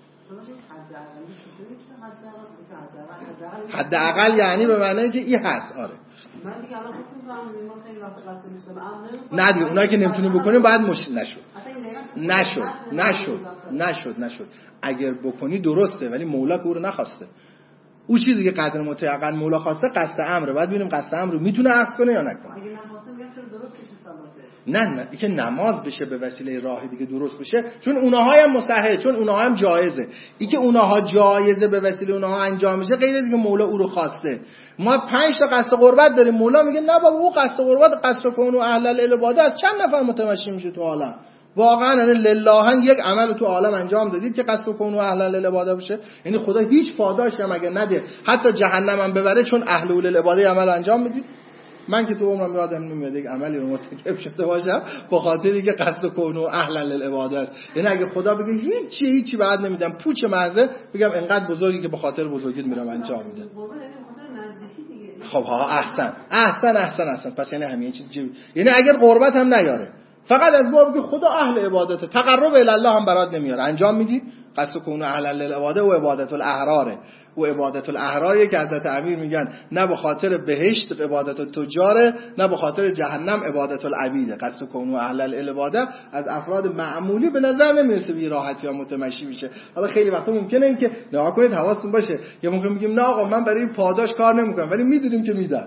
حداقل یعنی به معنی که این هست. آره من دیگه الان خودم ما خیلی وقت قصد نیستم نه دیگه اونایی که نمیتونیم بکنیم باید مشکل نشد نشد نشد نشد نشد اگر بکنی درسته، ولی مولا که او رو نخواسته. او چیزی که قدر متعقل مولا خواسته قصد امره، بعد ببینیم قصد امر رو میتونه عکس کنه یا نکنه. اگه نخواسته میگم چرا درست کشه صلاته. نه نه این که نماز بشه به وسیله راه دیگه درست بشه، چون اونها هم مستحیل، چون اونها هم جایزه. این که اونها جایزه به وسیله اونها انجام میشه غیر دیگه مولا او رو خواسته. ما پنج تا قصد قربت داریم، مولا میگه نه بابا او قصد قربت قصد کنو اهل العباده از چند نفر متمشی میشه تو عالم. واقعا یعنی لله یک عمل تو عالم انجام دادید که قصد کنو اهل العباده بشه، یعنی خدا هیچ پاداشی هم اگه نده حتی جهنم هم ببره چون اهل العباده عمل انجام میدید. من که تو عمرم یادم نمیاد یک عملی رو مرتکب شده باشم به خاطری که قصد کنو اهل العباده است. یعنی اگه خدا بگه هیچی هیچی بعد نمیدم پوچ محضه، بگم انقدر بزرگی که به خاطر بزرگیت میرم انجام میدم. خب ها احسن احسن احسن احسن پس یعنی همین چیز جوی. یعنی اگر قربت هم نیاره، فقط از باب که خدا اهل عبادته، تقرب الی الله هم برات نمیاره، انجام میدی. قصد کنو اهل العباده و عبادت الاحراره و عبادت الاحراره که حضرت امیر میگن نه به خاطر بهشت عبادت التجاره، نه به خاطر جهنم عبادت العبیده. قصد کنو اهل العباده از افراد معمولی به نظر نمیرسه بی راحتی یا متمشی میشه. حالا خیلی وقتا ممکنه این که نگاه کنید حواستون باشه، یا ممکن میگیم نه آقا من برای پاداش کار نمیکنم ولی میدونیم که میدن.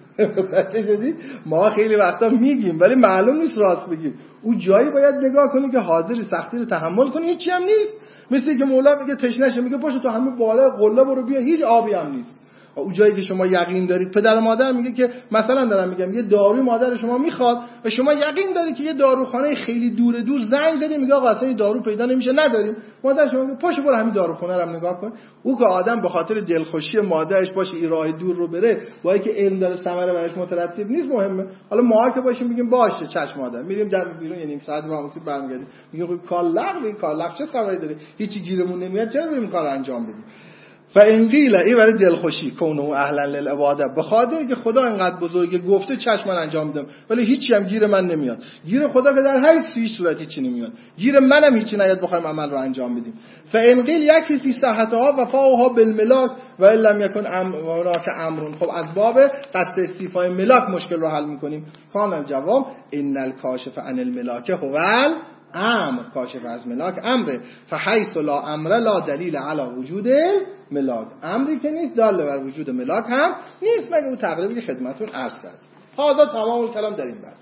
ما خیلی وقتا میگیم ولی معلوم نیست راست بگیم. اون جایی باید نگاه کنی که حاضری سختی رو تحمل کنی، هیچی هم نیست. مثل که مولا میگه تشنه‌شه میگه پاشو تو همه بالا قله برو بیا، هیچ آبی هم نیست. اون جایی که شما یقین دارید، پدر و مادر میگه که مثلا دارم میگم یه داروی مادر شما میخواد و شما یقین دارید که یه داروخانه خیلی دور دور زنگ زدی میگه آقا اصلا این دارو پیدا نمیشه نداریم، مادر شما میگه پاشو برو همین داروخونه رو نگاه کن. او که آدم به خاطر دلخوشی مادرش باشه این راه دور رو بره، با اینکه علم داره ثمره براش مترتب نیست مهمه. حالا ما که باشیم میگیم باشه چشم مادر، میریم در بیرون یه نیم ساعت وامسی برمیگردیم میگیم خب کار لغوی کار لغو چه خبری داره، هیچی گیرمون نمیاد چرا بریم کار انجام بدیم. فإن قیل این برای دلخوشی کنو اهلا للعباده، به خاطر که خدا اینقدر بزرگه گفته چشم من انجام میدم ولی هیچی هم گیر من نمیاد. گیر خدا که در هیچ هیچ صورتی چی نمیاد، گیر منم هیچی نیاد بخوایم عمل رو انجام بدیم. فإن قیل یکفی فی صحتها وفاها بالملاک و ان لم یکن امرک امرون. خب از باب قصد استیفای ملاک مشکل رو حل میکنیم. کان الجواب ان الکاشف عن الملاک هو امر، کاشف از ملاک امره. فحیث لا امر لا دلیل علی وجود ملاک، امری که نیست دال بر وجود ملاک هم نیست. مگه اون تقریبی که خدمتتون عرض کرد. حالا تمام کلام در این بحث.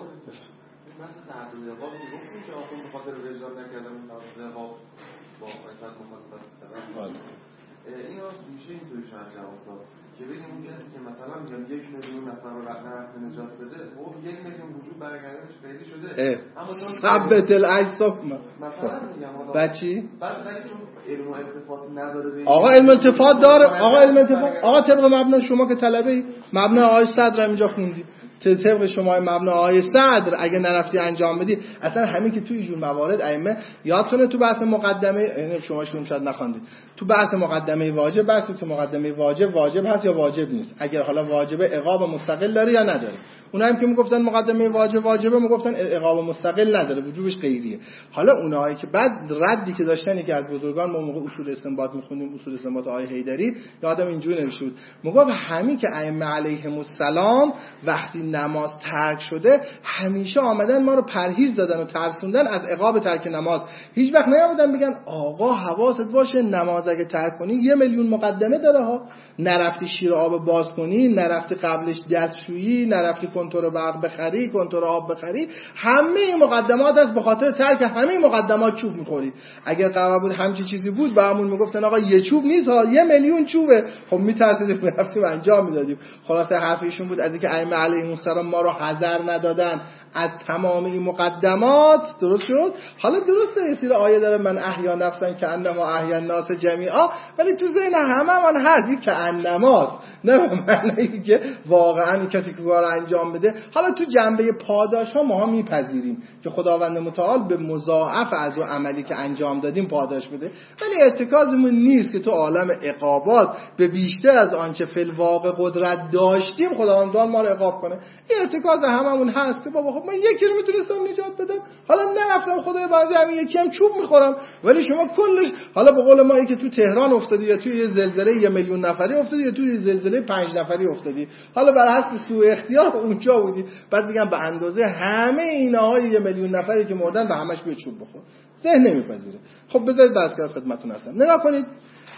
اینا میشه اینطوری شاید جواز داد که بگیم اون کسی که مثلا میگم یک میلیون نفر رو رفت نجات بده، خب یک میلیون وجود برگردنش خیلی شده، اما ثبت الاجسام مثلا میگم بچی بعد ولی چون علم و التفات نداره. آقا علم التفات داره، آقا علم التفات آقا طبق مبنا شما که طلبه مبنا آقای صدر اینجا خوندی، طبق شما مبنا آقای صدر اگه نرفتی انجام بدی، اصلا همین که تو اینجور موارد ائمه یادتونه تو بحث مقدمه، یعنی شما شون شاید نخوندید، تو بحث مقدمه واجب بحثی که مقدمه واجب واجب هست یا واجب نیست، اگر حالا واجبه عقاب مستقل داره یا نداره. اونایی هم که میگفتن مقدمه واجب واجبه میگفتن عقاب مستقل نداره، وجوبش غیریه. حالا اونایی که بعد ردی که داشتن که از بزرگان ما موقع اصول استنباط میخوندیم، اصول استنباط آقای حیدری، یادم اینجوری نوشته بود، میگفت همین که ائمه علیهم السلام وقتی نماز ترک شده همیشه آمدن ما رو پرهیز دادن و ترسوندن از عقاب ترک نماز. هیچ وقت نیامدن بگن آقا حواست باشه نماز اگه ترک کنی یه میلیون مقدمه داره ها، نرفتی شیر آب باز کنی، نرفتی قبلش دستشویی، نرفتی کنتور برق بخری، کنتور آب بخری، همه این مقدمات است. به خاطر ترک همه این مقدمات چوب میخوری. اگر قرار بود همچی چیزی بود بهمون میگفتن آقا یه چوب نیست ها، یه میلیون چوبه. خب میترسیدیم میرفتیم انجام میدادیم. خلاصه حرف ایشون بود از اینکه ائمه علیهم السلام ما رو حذر ندادن از تمام این مقدمات. درست شد؟ حالا درسته یه سری آیه داره من احیا نفسن که انما احیا الناس جمیعا، ولی تو ذهن همه من هست که انماست، نه به معنی که واقعا کسی که کار انجام بده. حالا تو جنبه پاداش ها ما هم میپذیریم که خداوند متعال به مضاعف از اون عملی که انجام دادیم پاداش بده، ولی ارتکازمون نیست که تو عالم عقابات به بیشتر از آنچه فی الواقع قدرت داشتیم خداوند ما رو عقاب کنه. این ارتکاز هممون هست که بابا خب من یکی رو میتونستم نجات بدم، حالا نرفتم خدای بعضی همین یکی هم چوب میخورم، ولی شما کلش حالا به قول ما که تو تهران افتادی یا توی یه زلزله یه میلیون نفری افتادی یا توی یه زلزله پنج نفری افتادی، حالا بر حسب سوء اختیار اونجا بودی، بعد میگم به اندازه همه اینها یه میلیون نفری که مردن به همش به چوب بخور. ذهن نمیپذیره. خب بذارید بحث از خدمتتون هستم. نگاه کنید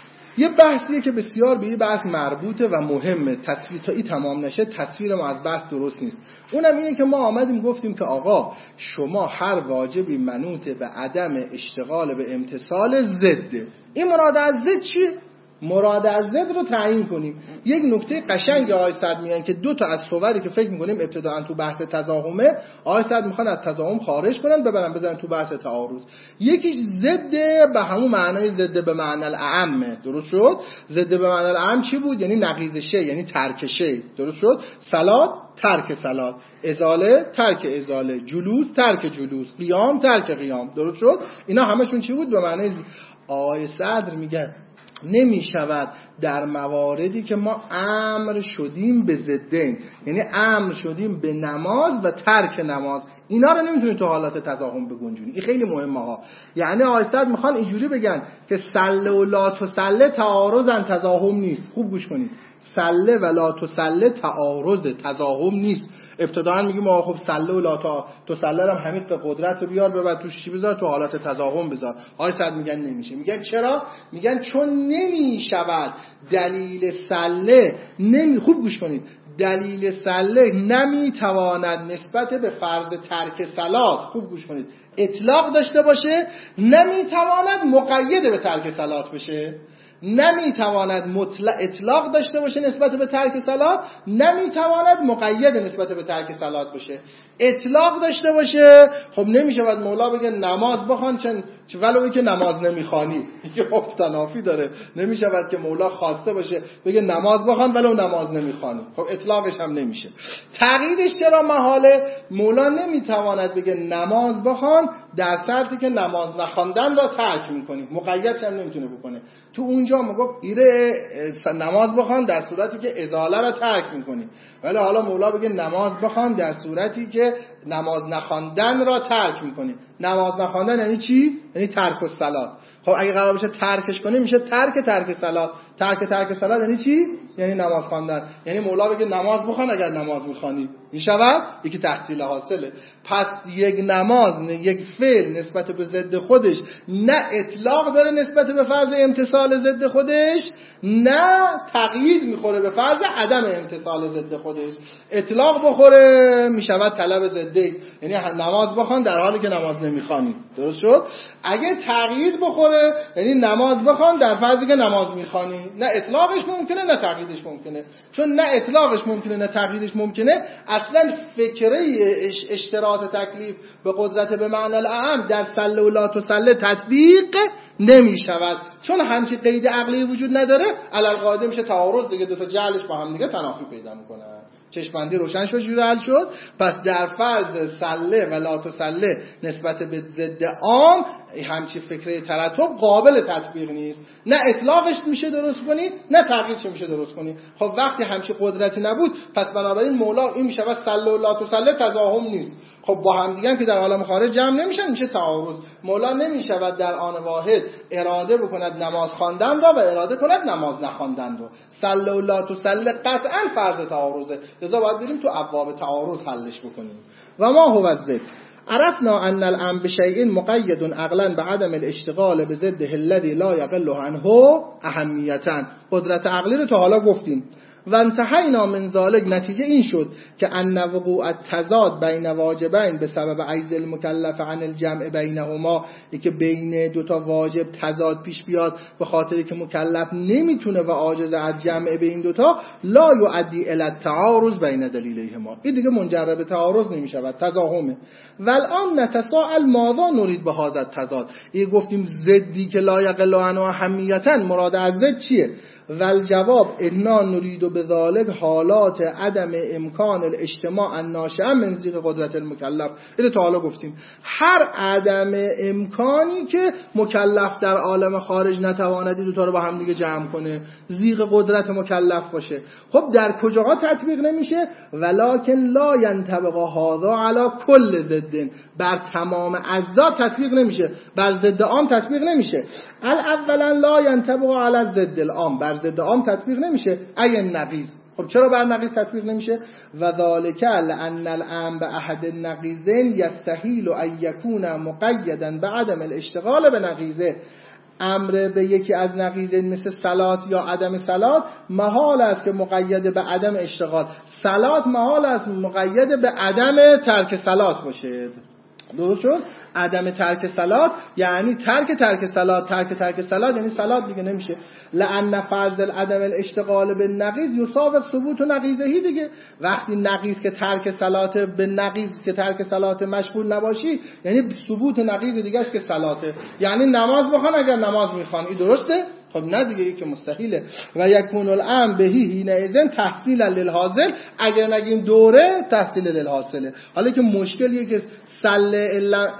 یه بحثیه که بسیار به یه بحث مربوطه و مهمه. تصویر تا این تمام نشه تصویر ما از بحث درست نیست. اونم اینه که ما آمدیم گفتیم که آقا شما هر واجبی منوط به عدم اشتغال به امتثال ضده. این مراد از ضد چیه؟ مراد از ضد رو تعیین کنیم. یک نکته قشنگ آقای صدر میگن که دو تا از صوری که فکر می‌کنیم ابتداً تو بحث تضاهمه، آقای صدر میخوان از تضاهم خارج کنن ببرن بزنن تو بحث تعارض. یکیش ضد به همون معنای ضد به معنی الاعم. درست شد؟ ضد به معنی الاعم چی بود؟ یعنی نقیض شی، یعنی ترک شی. درست شد؟ صلات ترک صلات، ازاله ترک ازاله، جلوس ترک جلوس، قیام ترک قیام. درست شد؟ اینا همشون چی بود؟ به معنای آقای صدر میگن نمی شود در مواردی که ما امر شدیم به ضدین، یعنی امر شدیم به نماز و ترک نماز، اینا رو نمیتونید تو حالات تضاهم بگنجونی. این خیلی مهمه ها. یعنی آیستاد میخوان اینجوری بگن که سله و لا تسله تعارضن، تضاهم نیست. خوب گوش کنید، سله و لا تسله تعارض، تضاهم نیست. ابتداً میگیم آقا خب سله و لا تسله هم همین به قدرت رو بیار ببر توش چی بذار، تو حالات تضاهم بذار. آقای صد میگن نمیشه. میگن چرا؟ میگن چون نمیشود دلیل سله نمی خوب گوش کنید، دلیل سله نمیتواند نسبت به فرض ترک صلات، خوب گوش کنید، اطلاق داشته باشه، نمیتواند مقید به ترک صلات بشه. نمیتواند مطلق اطلاق داشته باشه نسبت به ترک صلات، نمیتواند مقید نسبت به ترک صلات باشه. اطلاق داشته باشه خب نمیشود مولا بگه نماز بخوان چون ولو اینکه نماز نمیخوانی، اینکه خب تنافی داره. نمیشود که مولا خواسته باشه بگه نماز بخوان ولو نماز نمیخوانی، خب اطلاقش هم نمیشه. تقییدش چرا محاله؟ مولا نمیتواند بگه نماز بخوان در شرطی که نماز نخواندن را ترک میکنی، مقیدش هم نمیتونه بکنه. تو اونجا میگفت ایره نماز بخوان در صورتی که ازاله را ترک میکنی، ولی حالا مولا بگه نماز بخوان در صورتی که نماز نخواندن را ترک میکنی. نماز نخواندن یعنی چی؟ یعنی ترک الصلات. خب اگه قرار باشه ترکش کنی میشه ترک ترک صلات. ترک ترک صلات یعنی چی؟ یعنی نماز خواندن. یعنی مولا بگه نماز بخوان اگر نماز میخوانی، میشود یکی تحصیل حاصله. پس یک نماز یک فعل نسبت به ضد خودش نه اطلاق داره نسبت به فرض امتثال ضد خودش، نه تقیید میخوره به فرض عدم امتثال ضد خودش. اطلاق بخوره میشود طلب ضده، یعنی نماز بخوان در حالی که نماز نمیخوانی. درست شد؟ اگه تقیید بخوره یعنی نماز بخوان در فرضی که نماز میخوانی، نه اطلاقش ممکنه نه تقییدش ممکنه. چون نه اطلاقش ممکنه نه تقییدش ممکنه، اصلا فکره اشتراط تکلیف به قدرت به معنی الاعم در سله و لا تسله تطبیق نمی شود. چون همچی قید عقلی وجود نداره، علالقاعده میشه تعارض دیگه، دو تا جعلش با هم دیگه تنافی پیدا میکنن. چشمندی روشن شد، جوری حل شد. پس در فرض سله و لا تسله نسبت به ضد عام همچی فکره ترتب قابل تطبیق نیست. نه اطلاقش میشه درست کنی نه تقییدش میشه درست کنی. خب وقتی همچی قدرتی نبود، پس بنابراین مولا این میشه سله و لا تسله تضاهم نیست. خب با هم دیگه هم که در عالم خارج جمع نمیشن، میشه تعارض. مولا نمیشود در آن واحد اراده بکند نماز خواندن را و اراده کند نماز نخواندن را. سله و لا تسله قطعا فرض تعارضه، لذا باید بریم تو ابواب تعارض حلش بکنیم. و ما هو الضد. عرفنا ان الامر بشیء مقید عقلا بعدم الاشتغال بضده الذي لا یقل عنه اهمیتا. قدرت عقلی رو تا حالا گفتیم. و انتهینا من ذالک، نتیجه این شد که ان وقوع التضاد بین واجبین به سبب عجز المکلف عن الجمع بینهما، که بین دو تا واجب تضاد پیش بیاد به خاطر که مکلف نمیتونه و عاجز از جمع بین دو تا، لا یؤدی الی التعارض بین دلیلیهما، این دیگه منجر به تعارض نمیشود، تضاهمه. والان نتساءل ماذا نريد به هذا التضاد، این گفتیم ضدی که لا یقل عنه اهمیتا، مراد از ضد چیه؟ والجواب انا نريد بذلك حالات عدم امکان الاجتماع الناشئه من ضیق قدرت المکلف. اینو تا حالا گفتیم، هر عدم امکانی که مکلف در عالم خارج نتواند دو تا رو با هم دیگه جمع کنه، ضیق قدرت مکلف باشه. خب در کجاها تطبیق نمیشه؟ ولکن لا ينطبق هذا على كل ضد، بر تمام اجزا تطبیق نمیشه، بر ضد عام تطبیق نمیشه. اولا لا ينطبق على الضد العام، بر ضد عام تطبیق نمیشه. ای نقیض، خب چرا بر نقیض تطبیق نمیشه؟ و ذالک لان الامر به احد النقیضین یستحیل ان یکون مقیدا بعدم الاشتغال به نقیضه. امر به یکی از نقیضین مثل صلات یا عدم صلات محال است که مقید به عدم اشتغال. صلات محال است مقید به عدم ترک صلات باشه. درست شد؟ عدم ترک صلات یعنی ترک ترک صلات، ترک ترک صلات یعنی صلات دیگه نمیشه. لأن فرض العدم الاشتغال به نقیض یساوی ثبوت نقیضهی دیگه. وقتی نقیض که ترک صلات به نقیض که ترک صلات مشغول نباشی، یعنی ثبوت نقیض دیگه است که صلاته، یعنی نماز بخوان اگر نماز میخوان. این درسته؟ خب نه دیگه، این که مستحیله. و یکون الامر بهی حینئذ تحصیلا للحاصل، اگر نگیم دوره تحصیل للحاصله. حالا که مشکلیه که سله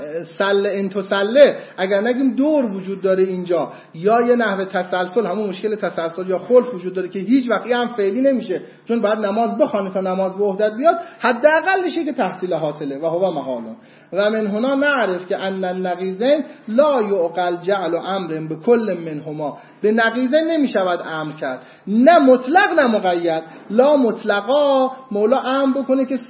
سله انتو سله، اگر نگیم دور وجود داره اینجا، یا یه نحوه تسلسل، همون مشکل تسلسل یا خلف وجود داره که هیچ وقتی هم فعلی نمیشه، چون بعد نماز بخوانه تا نماز به وحدت بیاد، حداقلشه که تحصیل حاصله و هو محال. و من هنا نعرف که ان النقیضین لا یعقل جعل امر به کل منهما، به نقیضین نمیشود امر کرد، نه مطلق نه مقید. لا مطلقا مولا امر بکنه که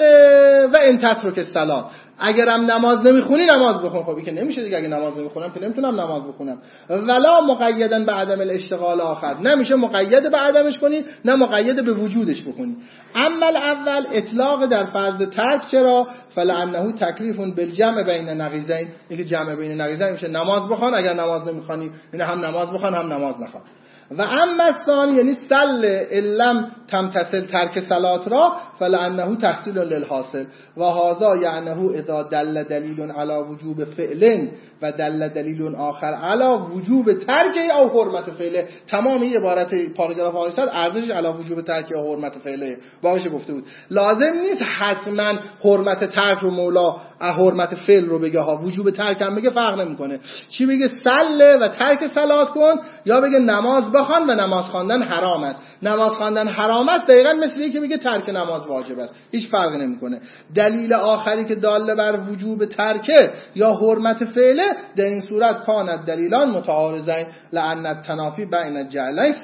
صله و ان تترک الصلاه، اگرم نماز نمیخونی نماز بخون. خب این که نمیشه دیگه، اگه نماز نمیخونم که نمیتونم نماز بخونم. ولا مقیدا به عدم الاشتغال آخر، نمیشه مقید به عدمش کنی نه مقید به وجودش بکنی. اما الاول اطلاق در فرض ترک، چرا؟ فلانه تکلیف بالجمع بین نقیضین، اینکه جمع بین نقیضین میشه نماز بخوان اگر نماز نمیخوانی، یعنی هم نماز بخوان هم نماز نخوان. و اما الثانی یعنی سل علم تمتصل ترک صلات را فلانه تحصیل للحاصل و هذا یعنی اذا دل دلیل علی وجوب فعل و دل دلیل آخر علی وجوب ترک او حرمت فعله. تمام این عبارت پاراگراف هشتصد ارزشش علی وجوب ترک یا حرمت فعله باشه گفته بود. لازم نیست حتما حرمت ترک رو مولا حرمت فعل رو بگه ها، وجوب ترک هم بگه فرق نمیکنه. چی بگه؟ سله و ترک صلات کن، یا بگه نماز بخوان و نماز خواندن حرام است. نماز خواندن حرام است دقیقاً مثل اینکه بگه ترک نماز واجب است، هیچ فرقی نمیکنه. دلیل آخری که داله بر وجوب ترک یا حرمت فعله، در این صورت کانت دلیلان متعارضین لأن التنافی بین الجعلین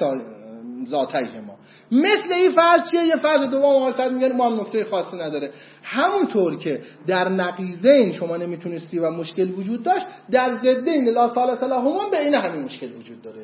ذاتیهما. مثل این فرض چیه؟ یه فرض دوم واسط میگن ما هم نکته خاصی نداره. همونطور که در نقیضین شما نمیتونستی و مشکل وجود داشت، در ضدین لا ثالث لهما به این همین مشکل وجود داره.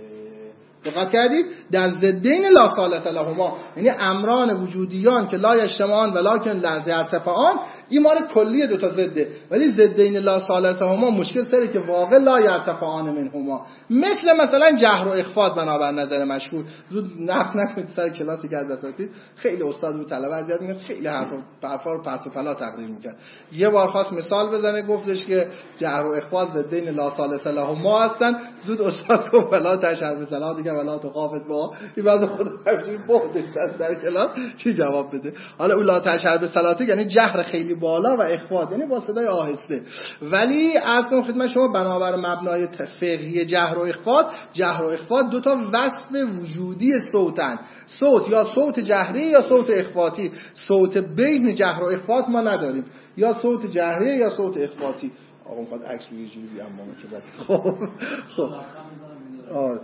دقت کردید؟ در ضدین لا ثالث لهما یعنی امران وجودیان که لا یجتمعان ولکن لا یرتفعان، این مال کلی دو تا ضده، ولی ضدین لا ثالث لهما مشکل سره که واقع لا یرتفعان منهما. مثل مثلا جهر و اخفاء بنابر نظر مشهور. زود نقد نکنید سر کلاسی که از اساتید خیلی استاد بود طلبه اذیت می‌کرد، خیلی حرف و حرفا رو پرت و پلا تقریر می‌کرد. یه بار خواست مثال بزنه، گفتش که جهر و اخفاء ضدین لا ثالث لهما هستن. زود استاد گفت ولا تشهر بصلاة دیگه ولا تخافت با این بعد خود همینجوری بودش در کلاس چی جواب بده. حالا اون لا تشهر بصلاة یعنی جهر خیلی بالا و اخفاء یعنی با صدای آهسته. ولی اصلا خدمت شما بنابر مبنای فقهی جهر و اخفاء، جهر و اخفاء دو تا وصف وجودی صوتن. صوت یا صوت جهری یا صوت اخفاتی. صوت بین جهر و اخفاء ما نداریم، یا صوت جهری یا صوت اخفاتی. آقا میخواد عکس روی جوری بیام ما که بعد خب خب آره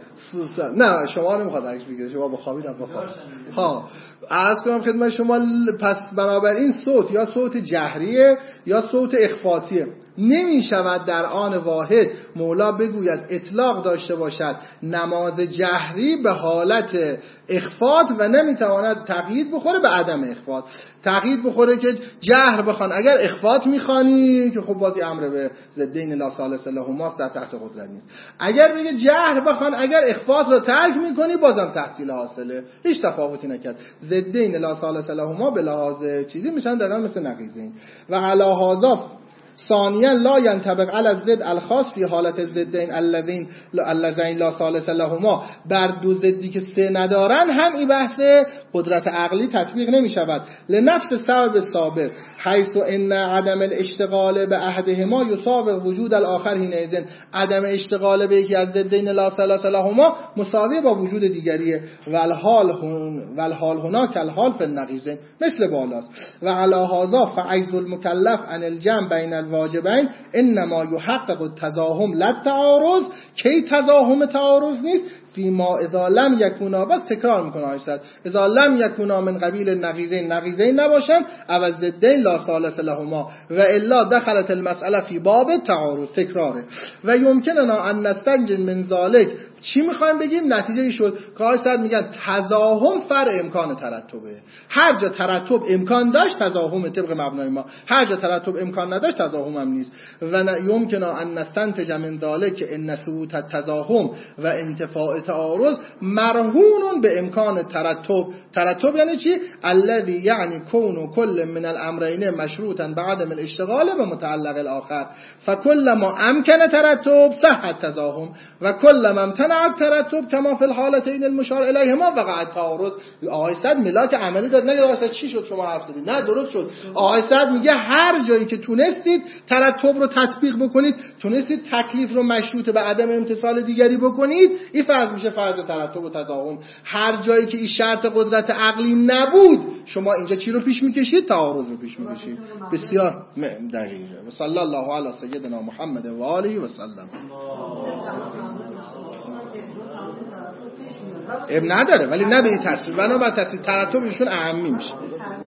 نه شما نمیخواد عکس بگیره، شما بخوابید بخواب. ها عرض کنم خدمت شما، پس بنابراین صوت یا صوت جهریه یا صوت اخفاتیه. نمی شود در آن واحد مولا بگوید اطلاق داشته باشد نماز جهری به حالت اخفات و نمی تواند تقیید بخوره به عدم اخفات. تقیید بخوره که جهر بخوان اگر اخفات میخوانی که خب بازی امر به ضدین لا ثالث لهما در تحت قدرت نیست. اگر بگه جهر بخوان اگر اخفات رو ترک میکنی بازم تحصیل حاصله، هیچ تفاوتی نکرد. ضدین لا ثالث لهما به لحاظ چیزی میشن در هم مثل نقیضین. و علی هذا ثانیا لا ينطبق على الضد الخاص في حالت الضدین الذين الذين لا ثالث لهما. بر دو ضدی که سه ندارن هم این بحث قدرت عقلی تطبیق نمی شود. لنفس سبب سابق حيث ان عدم الاشتغال به احدهما يساوي وجود الاخر حينئذ. عدم اشتغال به یکی از ضدین لا ثالث لهما مساوی با وجود دیگریه. والحال هن والحال هناك الحال في النقیضین مثل بالاست. و علی هذا فعجز المكلف عن الجمع بین الواجبین انما يحقق التزاحم لا التعارض. کی تزاحم تعارض نیست؟ فيما اذا لم يكونا، بس تکرار میکنه آیه اذا لم يكونا من قبیل النقیضین، نقیضین نباشن او ضدین لا ثالث لهما و الا دخلت المساله في باب تعارض. تکراره. و يمكننا ان نستنجد من ذلك. چی میخوایم بگیم؟ نتیجه ای شد که آیه میگن تزاحم فرع امکان ترتبه. هر جا ترتب امکان داشت تزاحم طبق مبنای ما، هر جا ترتب امکان نداشت تزاحم هم نیست. و يمكن ان نستنتج من ذلك ان ثبوت التزاحم و انتفاء تعارض مرهون به امکان ترتب. ترتب یعنی چی؟ الذي یعنی کون کل من الامرین مشروطا بعدم الاشتغال به متعلق الاخر. فكل ما امکن ترتب صح التزاحم و كل ما امتنع الترتب كما في الحالتين المشار الیهما وقع التعارض. آقای صد ملاک عملی داد. نگه آقای چی شد شما حرف زدید؟ نه درست شد. آقای صد میگه هر جایی که تونستید ترتب رو تطبیق بکنید، تونستید تکلیف رو مشروط به عدم امتثال دیگری بکنید، این فرض میشه فرض ترتب و تزاحم. هر جایی که این شرط قدرت عقلی نبود شما اینجا چی رو پیش میکشید؟ تعارض رو پیش میکشید. بسیار دقیقه. و صلی الله علی سیدنا محمد و آله و سلم. اب نداره ولی نه به این تصویر، بنابر تصویر ترتب ایشون اهمی میشه.